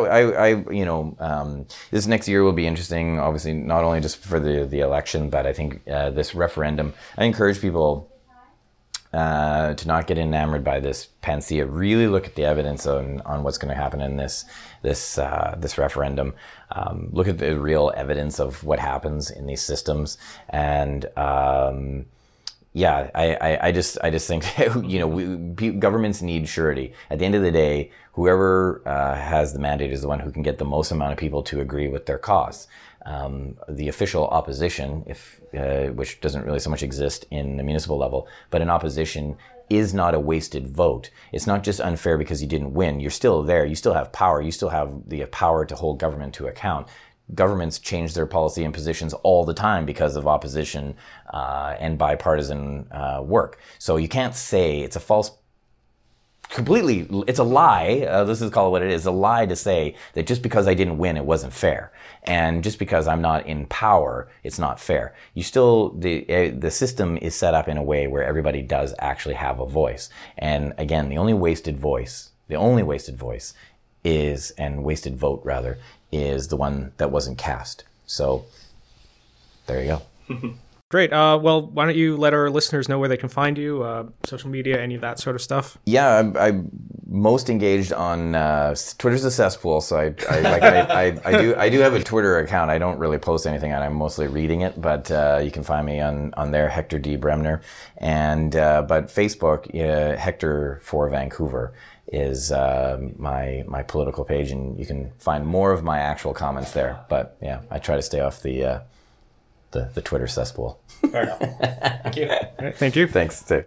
that this next year will be interesting, obviously, not only just for the election, but I think this referendum, I encourage people to not get enamored by this panacea. Really look at the evidence on what's going to happen in this referendum. Look at the real evidence of what happens in these systems, and I just think governments need surety. At the end of the day, whoever has the mandate is the one who can get the most amount of people to agree with their cause. The official opposition, which doesn't really so much exist in the municipal level, but an opposition is not a wasted vote. It's not just unfair because you didn't win. You're still there. You still have power. You still have the power to hold government to account. Governments change their policy and positions all the time because of opposition and bipartisan work. So you can't say it's a it's a lie. This is called what it is. A lie to say that just because I didn't win, it wasn't fair. And just because I'm not in power, it's not fair. The system is set up in a way where everybody does actually have a voice. And again, the only wasted vote is the one that wasn't cast. So there you go. Great. Well, why don't you let our listeners know where they can find you, social media, any of that sort of stuff? Yeah, I'm most engaged on Twitter's a cesspool, so I do have a Twitter account. I don't really post anything on it. I'm mostly reading it, but you can find me on there, Hector D. Bremner, and but Facebook, Hector for Vancouver is my political page, and you can find more of my actual comments there. But yeah, I try to stay off the Twitter cesspool. Fair enough. Thank you. Right, thank you. Thanks, Dave.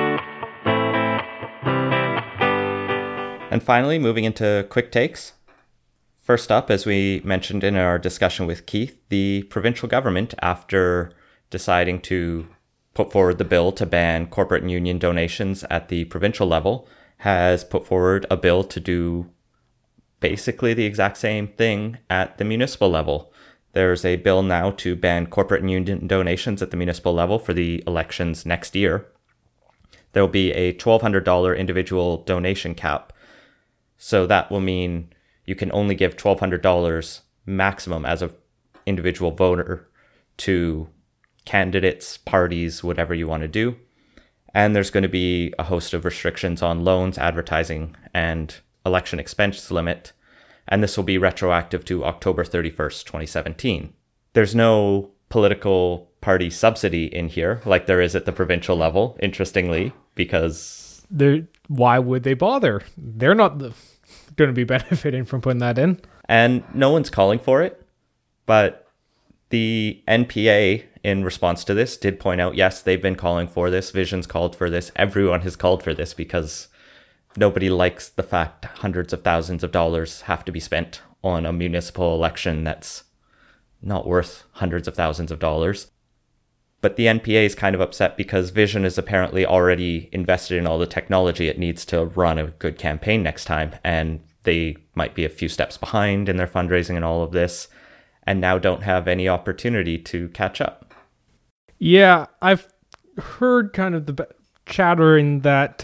And finally, moving into quick takes. First up, as we mentioned in our discussion with Keith, the provincial government, after deciding to put forward the bill to ban corporate and union donations at the provincial level, has put forward a bill to do basically the exact same thing at the municipal level. There's a bill now to ban corporate and union donations at the municipal level for the elections next year. There will be a $1,200 individual donation cap. So that will mean you can only give $1,200 maximum as an individual voter to candidates, parties, whatever you want to do. And there's going to be a host of restrictions on loans, advertising, and election expense limit. And this will be retroactive to October 31st, 2017. There's no political party subsidy in here like there is at the provincial level, interestingly, because... Why would they bother? They're not going to be benefiting from putting that in. And no one's calling for it, but the NPA, in response to this, did point out, yes, they've been calling for this. Vision's called for this. Everyone has called for this because nobody likes the fact hundreds of thousands of dollars have to be spent on a municipal election that's not worth hundreds of thousands of dollars. But the NPA is kind of upset because Vision is apparently already invested in all the technology it needs to run a good campaign next time. And they might be a few steps behind in their fundraising and all of this, and now don't have any opportunity to catch up. Yeah, I've heard kind of the chattering that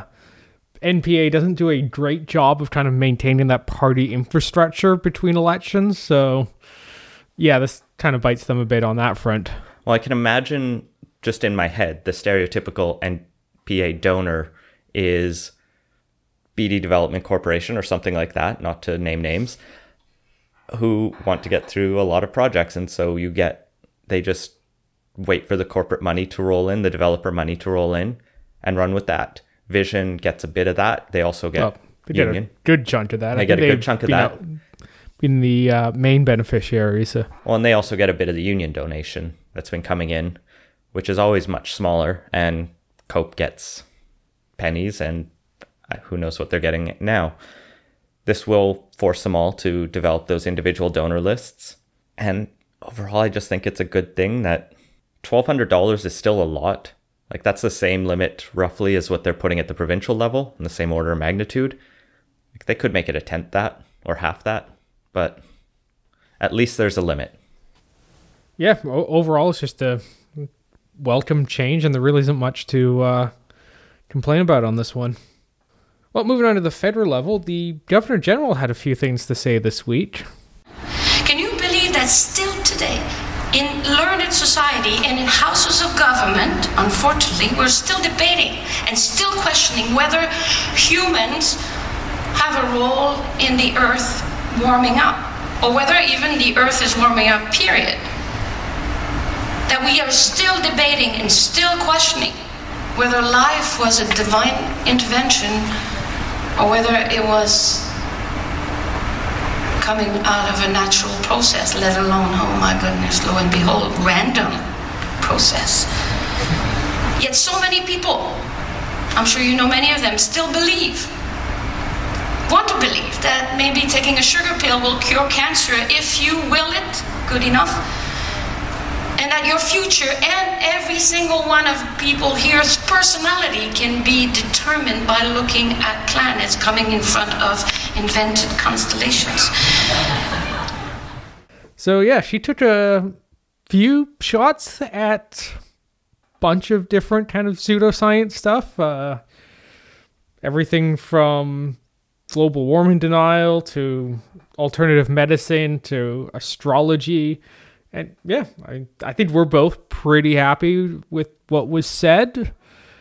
NPA doesn't do a great job of kind of maintaining that party infrastructure between elections. So, yeah, this kind of bites them a bit on that front. Well, I can imagine just in my head, the stereotypical NPA donor is BD Development Corporation or something like that, not to name names, who want to get through a lot of projects. And so they just wait for the corporate money to roll in, the developer money to roll in, and run with that. Vision gets a bit of that. They also get union. Get a good chunk of that. They get a good chunk of that. Been the main beneficiaries. Well, and they also get a bit of the union donation that's been coming in, which is always much smaller. And COPE gets pennies, and who knows what they're getting now. This will force them all to develop those individual donor lists. And overall, I just think it's a good thing that $1,200 is still a lot. Like, that's the same limit roughly as what they're putting at the provincial level, in the same order of magnitude. Like, they could make it a tenth that or half that, but at least there's a limit. Yeah, overall, it's just a welcome change, and there really isn't much to complain about on this one. Well, moving on to the federal level, the Governor General had a few things to say this week. Can you believe that still today, in learned society and in houses of government, unfortunately, we're still debating and still questioning whether humans have a role in the earth warming up, or whether even the earth is warming up, period. That we are still debating and still questioning whether life was a divine intervention or whether it was coming out of a natural process, let alone, oh my goodness, lo and behold, random process. Yet so many people, I'm sure you know many of them, still want to believe that maybe taking a sugar pill will cure cancer if you will it good enough. And that your future and every single one of people here's personality can be determined by looking at planets coming in front of invented constellations. So yeah, she took a few shots at a bunch of different kind of pseudoscience stuff. Everything from global warming denial to alternative medicine to astrology. And yeah, I think we're both pretty happy with what was said.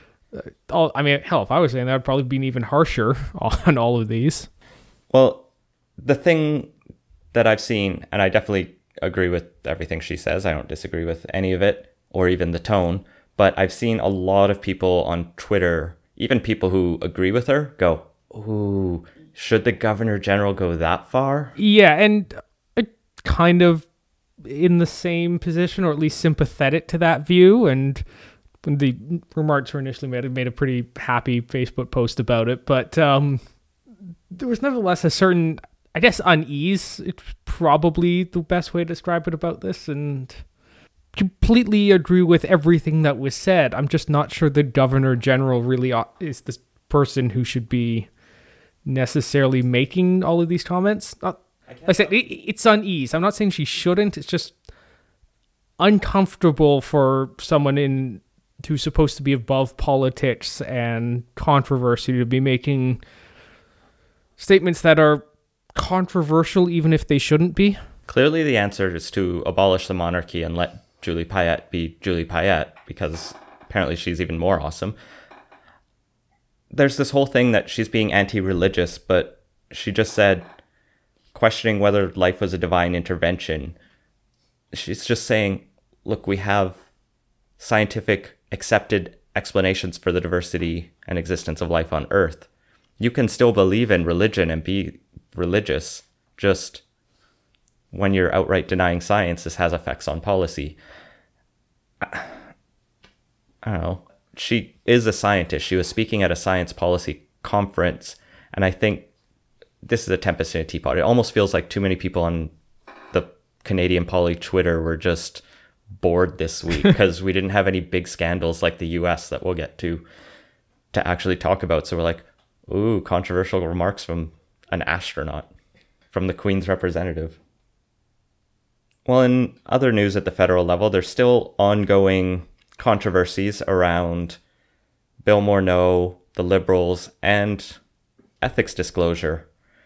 I mean, hell, if I was saying that, I'd probably be even harsher on all of these. Well, the thing that I've seen, and I definitely agree with everything she says, I don't disagree with any of it, or even the tone, but I've seen a lot of people on Twitter, even people who agree with her, go, ooh, should the Governor General go that far? Yeah, and I kind of in the same position, or at least sympathetic to that view. And when the remarks were initially made, I made a pretty happy Facebook post about it. But there was nevertheless a certain, I guess, unease. It's probably the best way to describe it about this. And completely agree with everything that was said. I'm just not sure the Governor General really is the person who should be necessarily making all of these comments. Like I said, it's unease. I'm not saying she shouldn't. It's just uncomfortable for someone who's supposed to be above politics and controversy to be making statements that are controversial, even if they shouldn't be. Clearly, the answer is to abolish the monarchy and let Julie Payette be Julie Payette, because apparently she's even more awesome. There's this whole thing that she's being anti-religious, but she just said, questioning whether life was a divine intervention. She's just saying, look, we have scientific accepted explanations for the diversity and existence of life on Earth. You can still believe in religion and be religious, just when you're outright denying science, this has effects on policy. I don't know. She is a scientist. She was speaking at a science policy conference, and I think this is a tempest in a teapot. It almost feels like too many people on the Canadian Poly Twitter were just bored this week because we didn't have any big scandals like the US that we'll get to actually talk about. So we're like, ooh, controversial remarks from an astronaut, from the Queen's representative. Well, in other news at the federal level, there's still ongoing controversies around Bill Morneau, the Liberals, and ethics disclosure.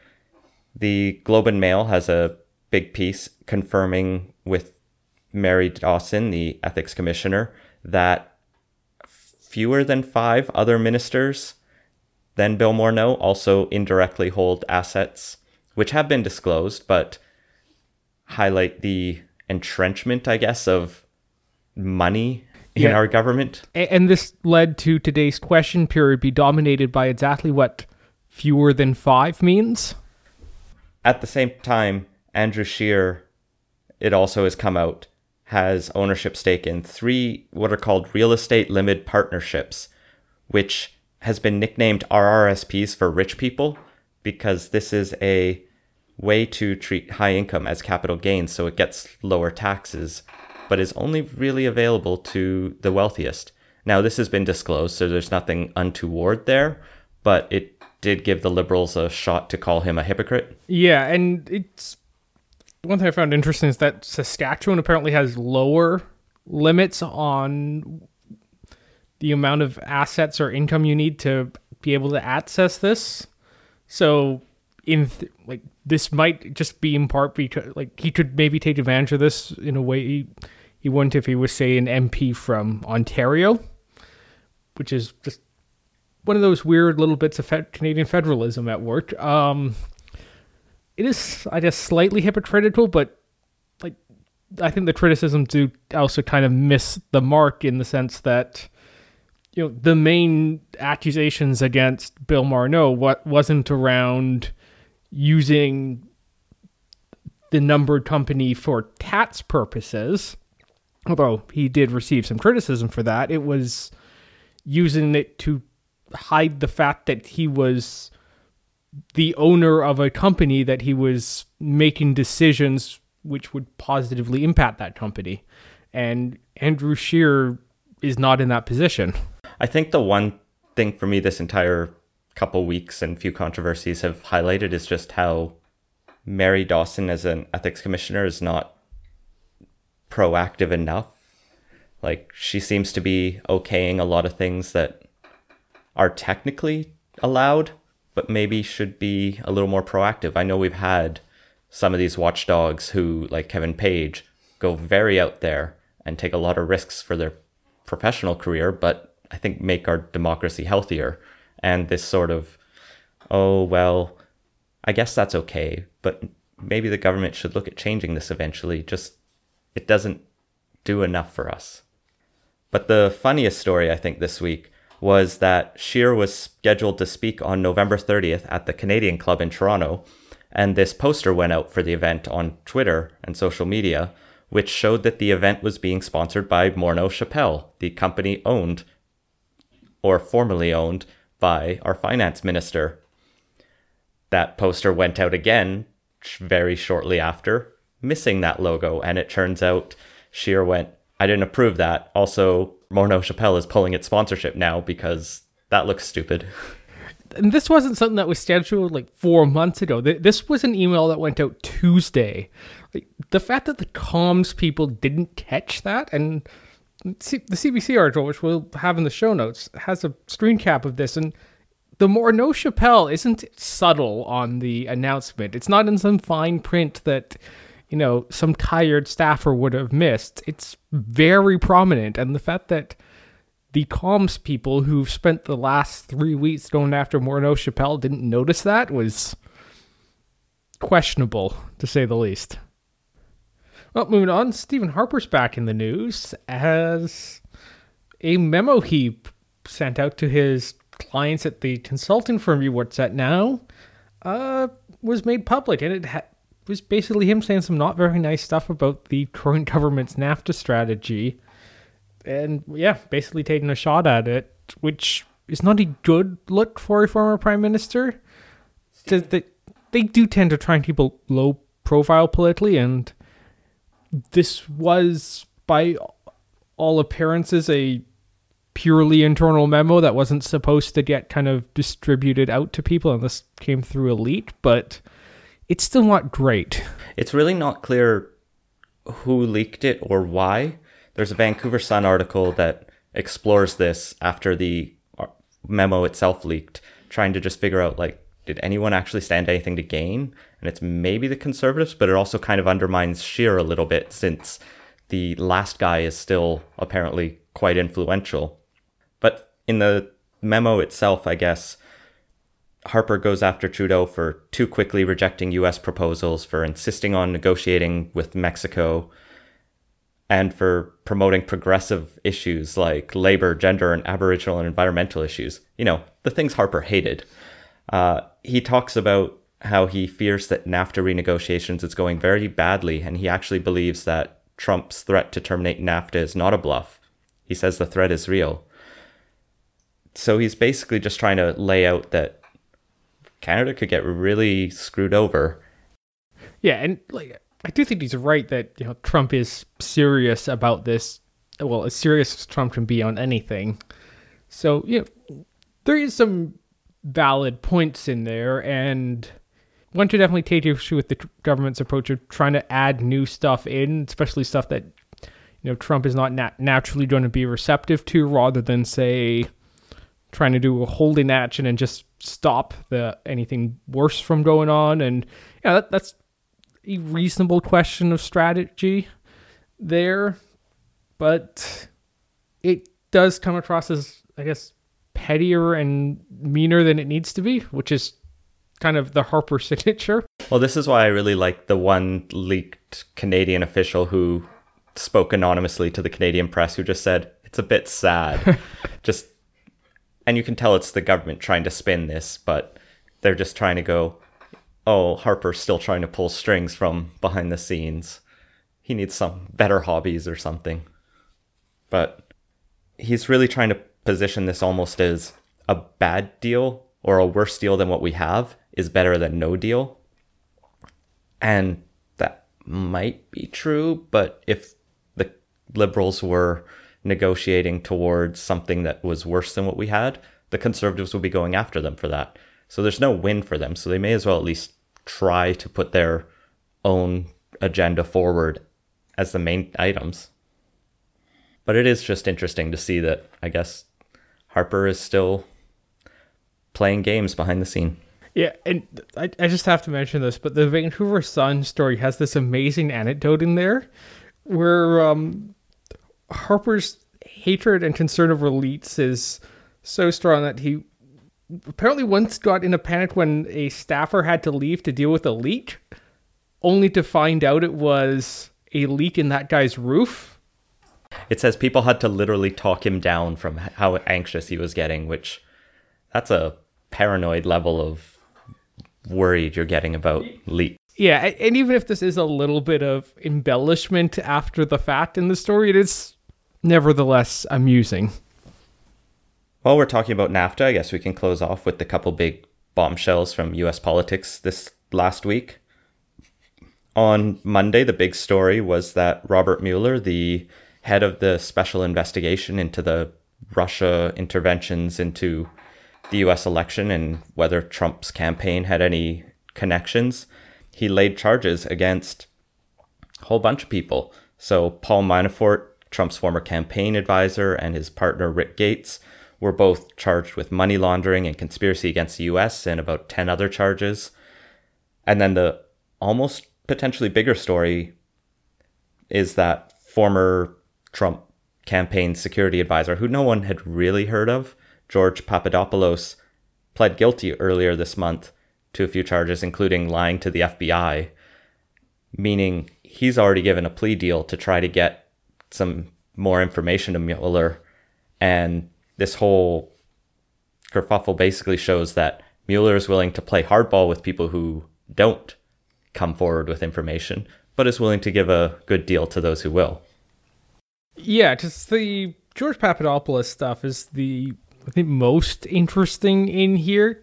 The Globe and Mail has a big piece confirming with Mary Dawson, the ethics commissioner, that fewer than 5 other ministers than Bill Morneau also indirectly hold assets, which have been disclosed, but highlight the entrenchment, I guess, of money in our government. And this led to today's question period be dominated by exactly what fewer than 5 means. At the same time, Andrew Scheer, it also has come out, has ownership stake in 3 what are called real estate limited partnerships, which has been nicknamed RRSPs for rich people because this is a way to treat high income as capital gains, so it gets lower taxes, but is only really available to the wealthiest. Now, this has been disclosed, so there's nothing untoward there, but it did give the Liberals a shot to call him a hypocrite. Yeah, and it's one thing I found interesting is that Saskatchewan apparently has lower limits on the amount of assets or income you need to be able to access this. So this might just be in part because he could maybe take advantage of this in a way he wouldn't if he was, say, an MP from Ontario, which is just one of those weird little bits of Canadian federalism at work. It is, I guess, slightly hypocritical, but I think the criticisms do also kind of miss the mark in the sense that, the main accusations against Bill Morneau wasn't around using the numbered company for tax purposes, although he did receive some criticism for that. It was using it to hide the fact that he was the owner of a company, that he was making decisions which would positively impact that company. And Andrew Scheer is not in that position. I think the one thing for me this entire couple weeks and few controversies have highlighted is just how Mary Dawson as an ethics commissioner is not proactive enough. She seems to be okaying a lot of things that are technically allowed, but maybe should be a little more proactive. I know we've had some of these watchdogs who, like Kevin Page, go very out there and take a lot of risks for their professional career, but I think make our democracy healthier. And this sort of, oh, well, I guess that's okay, but maybe the government should look at changing this eventually. Just, it doesn't do enough for us. But the funniest story, I think, this week was that Scheer was scheduled to speak on November 30th at the Canadian Club in Toronto, and this poster went out for the event on Twitter and social media, which showed that the event was being sponsored by Morneau Chappelle, the company owned, or formerly owned, by our finance minister. That poster went out again very shortly after, missing that logo, and it turns out Scheer went, I didn't approve that. Also, Morneau Chappelle is pulling its sponsorship now because that looks stupid. And this wasn't something that was scheduled 4 months ago. This was an email that went out Tuesday. The fact that the comms people didn't catch that, and the CBC article, which we'll have in the show notes, has a screen cap of this, and the Morneau Chappelle isn't subtle on the announcement. It's not in some fine print that, some tired staffer would have missed. It's very prominent, and the fact that the comms people who've spent the last 3 weeks going after Morneau Chappelle didn't notice that was questionable, to say the least. Well, moving on, Stephen Harper's back in the news as a memo he sent out to his clients at the consulting firm he works at now was made public, and it was basically him saying some not very nice stuff about the current government's NAFTA strategy, and basically taking a shot at it, which is not a good look for a former prime minister. They do tend to try and keep a low profile politically, and this was, by all appearances, a purely internal memo that wasn't supposed to get kind of distributed out to people, and this came through a leak, but it's still not great. It's really not clear who leaked it or why. There's a Vancouver Sun article that explores this after the memo itself leaked, trying to just figure out, did anyone actually stand anything to gain? And it's maybe the Conservatives, but it also kind of undermines Scheer a little bit, since the last guy is still apparently quite influential. But in the memo itself, I guess, Harper goes after Trudeau for too quickly rejecting U.S. proposals, for insisting on negotiating with Mexico, and for promoting progressive issues like labor, gender, and Aboriginal and environmental issues. The things Harper hated. He talks about how he fears that NAFTA renegotiations is going very badly, and he actually believes that Trump's threat to terminate NAFTA is not a bluff. He says the threat is real. So he's basically just trying to lay out that Canada could get really screwed over. Yeah, and like I do think he's right that Trump is serious about this. Well, as serious as Trump can be on anything. So there is some valid points in there, and one should definitely take issue with the government's approach of trying to add new stuff in, especially stuff that Trump is not naturally going to be receptive to, rather than say trying to do a holding action and just stop anything worse from going on. And that's a reasonable question of strategy there, but it does come across as, I guess, pettier and meaner than it needs to be, which is kind of the Harper signature. Well, this is why I really like the one leaked Canadian official who spoke anonymously to the Canadian press, who just said, it's a bit sad. And you can tell it's the government trying to spin this, but they're just trying to go, oh, Harper's still trying to pull strings from behind the scenes. He needs some better hobbies or something. But he's really trying to position this almost as a bad deal, or a worse deal than what we have is better than no deal. And that might be true, but if the Liberals were negotiating towards something that was worse than what we had, the Conservatives will be going after them for that. So there's no win for them. So they may as well at least try to put their own agenda forward as the main items. But it is just interesting to see that, I guess, Harper is still playing games behind the scene. Yeah, and I just have to mention this, but the Vancouver Sun story has this amazing anecdote in there where Harper's hatred and concern of elites is so strong that he apparently once got in a panic when a staffer had to leave to deal with a leak, only to find out it was a leak in that guy's roof. It says people had to literally talk him down from how anxious he was getting, which that's a paranoid level of worried you're getting about leaks. Yeah, and even if this is a little bit of embellishment after the fact in the story, it is nevertheless amusing. While we're talking about NAFTA, I guess we can close off with the couple big bombshells from US politics this last week. On Monday, the big story was that Robert Mueller, the head of the special investigation into the Russia interventions into the US election and whether Trump's campaign had any connections, he laid charges against a whole bunch of people. So Paul Manafort, Trump's former campaign advisor, and his partner Rick Gates were both charged with money laundering and conspiracy against the US and about 10 other charges. And then the almost potentially bigger story is that former Trump campaign security advisor, who no one had really heard of, George Papadopoulos, pled guilty earlier this month to a few charges, including lying to the FBI, meaning he's already given a plea deal to try to get some more information to Mueller. And this whole kerfuffle basically shows that Mueller is willing to play hardball with people who don't come forward with information, but is willing to give a good deal to those who will. Yeah, just the George Papadopoulos stuff is I think most interesting in here,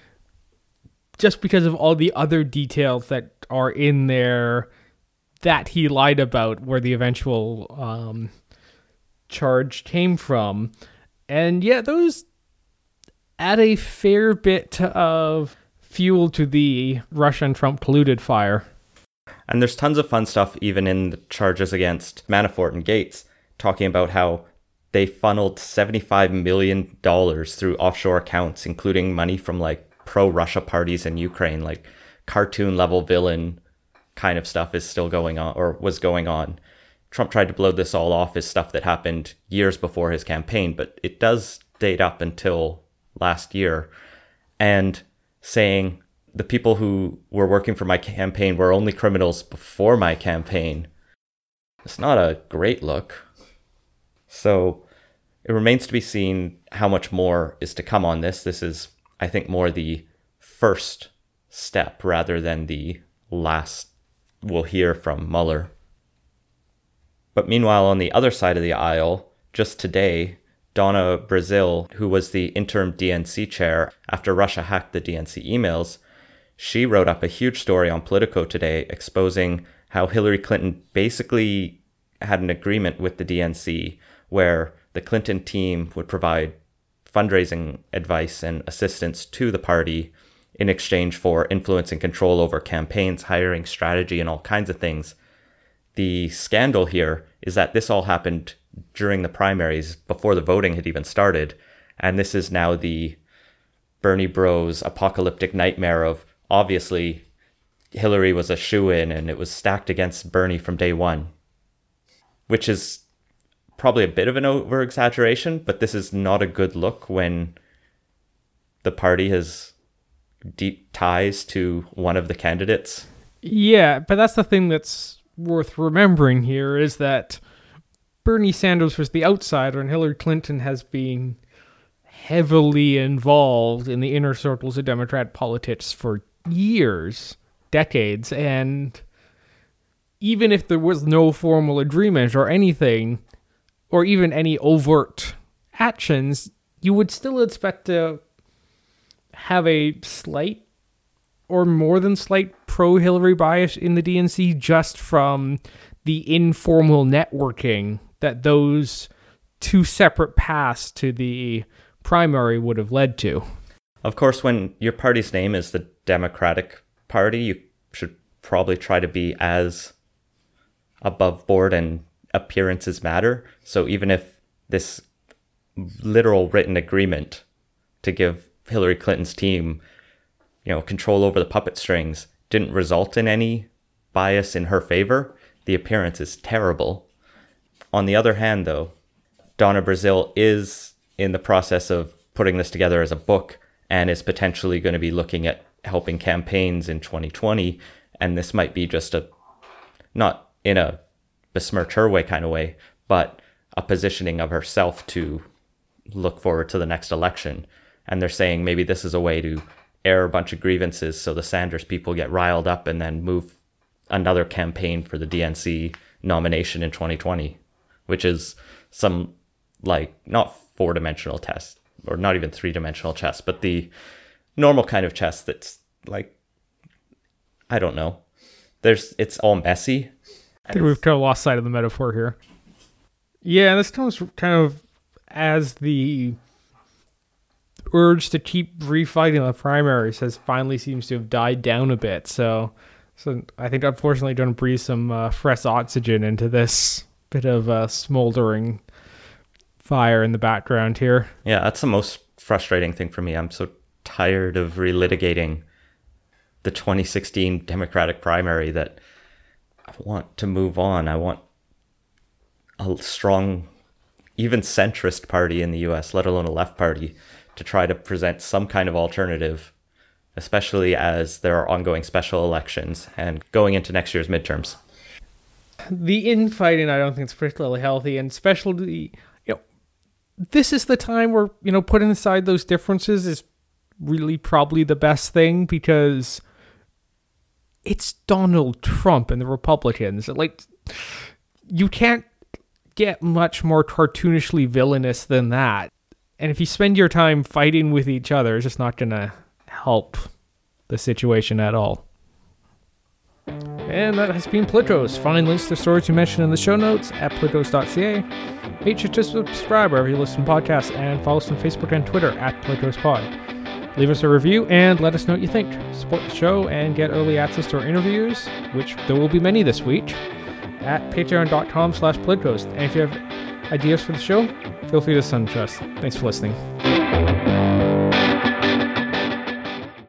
just because of all the other details that are in there that he lied about, where the eventual charge came from. And yeah, those add a fair bit of fuel to the Russia and Trump colluded fire. And there's tons of fun stuff even in the charges against Manafort and Gates, talking about how they funneled $75 million through offshore accounts, including money from like pro-Russia parties in Ukraine, like cartoon level villain kind of stuff is still going on, or was going on. Trump tried to blow this all off as stuff that happened years before his campaign, but it does date up until last year. And saying the people who were working for my campaign were only criminals before my campaign, it's not a great look. So it remains to be seen how much more is to come on this. This is, I think, more the first step rather than the last we'll hear from Mueller. But meanwhile, on the other side of the aisle, just today, Donna Brazile, who was the interim DNC chair after Russia hacked the DNC emails, she wrote up a huge story on Politico today exposing how Hillary Clinton basically had an agreement with the DNC where the Clinton team would provide fundraising advice and assistance to the party in exchange for influence and control over campaigns, hiring, strategy, and all kinds of things. The scandal here is that this all happened during the primaries before the voting had even started. And this is now the Bernie Bros apocalyptic nightmare of, obviously, Hillary was a shoo-in and it was stacked against Bernie from day one, which is probably a bit of an over-exaggeration, but this is not a good look when the party has deep ties to one of the candidates. Yeah, but that's the thing that's worth remembering here is that Bernie Sanders was the outsider and Hillary Clinton has been heavily involved in the inner circles of Democrat politics for years, decades, and even if there was no formal agreement or anything, or even any overt actions, you would still expect to have a slight or more than slight pro-Hillary bias in the DNC just from the informal networking that those two separate paths to the primary would have led to. Of course, when your party's name is the Democratic Party, you should probably try to be as above board and appearances matter. So even if this literal written agreement to give Hillary Clinton's team, control over the puppet strings didn't result in any bias in her favor, the appearance is terrible. On the other hand, though, Donna Brazile is in the process of putting this together as a book and is potentially going to be looking at helping campaigns in 2020. And this might be just not in a besmirch her way kind of way, but a positioning of herself to look forward to the next election. And they're saying maybe this is a way to air a bunch of grievances so the Sanders people get riled up and then move another campaign for the DNC nomination in 2020, which is some, not four-dimensional test, or not even three-dimensional chess, but the normal kind of chess that's I don't know. It's all messy. I think we've kind of lost sight of the metaphor here. Yeah, this comes kind of as the urge to keep refighting the primaries finally seems to have died down a bit. So I think, unfortunately, don't breathe some fresh oxygen into this bit of smoldering fire in the background here. Yeah, that's the most frustrating thing for me. I'm so tired of relitigating the 2016 Democratic primary that I want to move on. I want a strong, even centrist party in the US, let alone a left party, to try to present some kind of alternative, especially as there are ongoing special elections and going into next year's midterms. The infighting, I don't think, is particularly healthy, and especially, this is the time where, putting aside those differences is really probably the best thing, because it's Donald Trump and the Republicans. You can't get much more cartoonishly villainous than that. And if you spend your time fighting with each other, it's just not going to help the situation at all. And that has been Politicos. Find links to stories you mentioned in the show notes at politicos.ca. Make sure to subscribe wherever you listen to podcasts, and follow us on Facebook and Twitter at PoliticosPod. Leave us a review and let us know what you think. Support the show and get early access to our interviews, which there will be many this week, at patreon.com/Politicos. And if you have ideas for the show, feel free to send to us. Thanks for listening.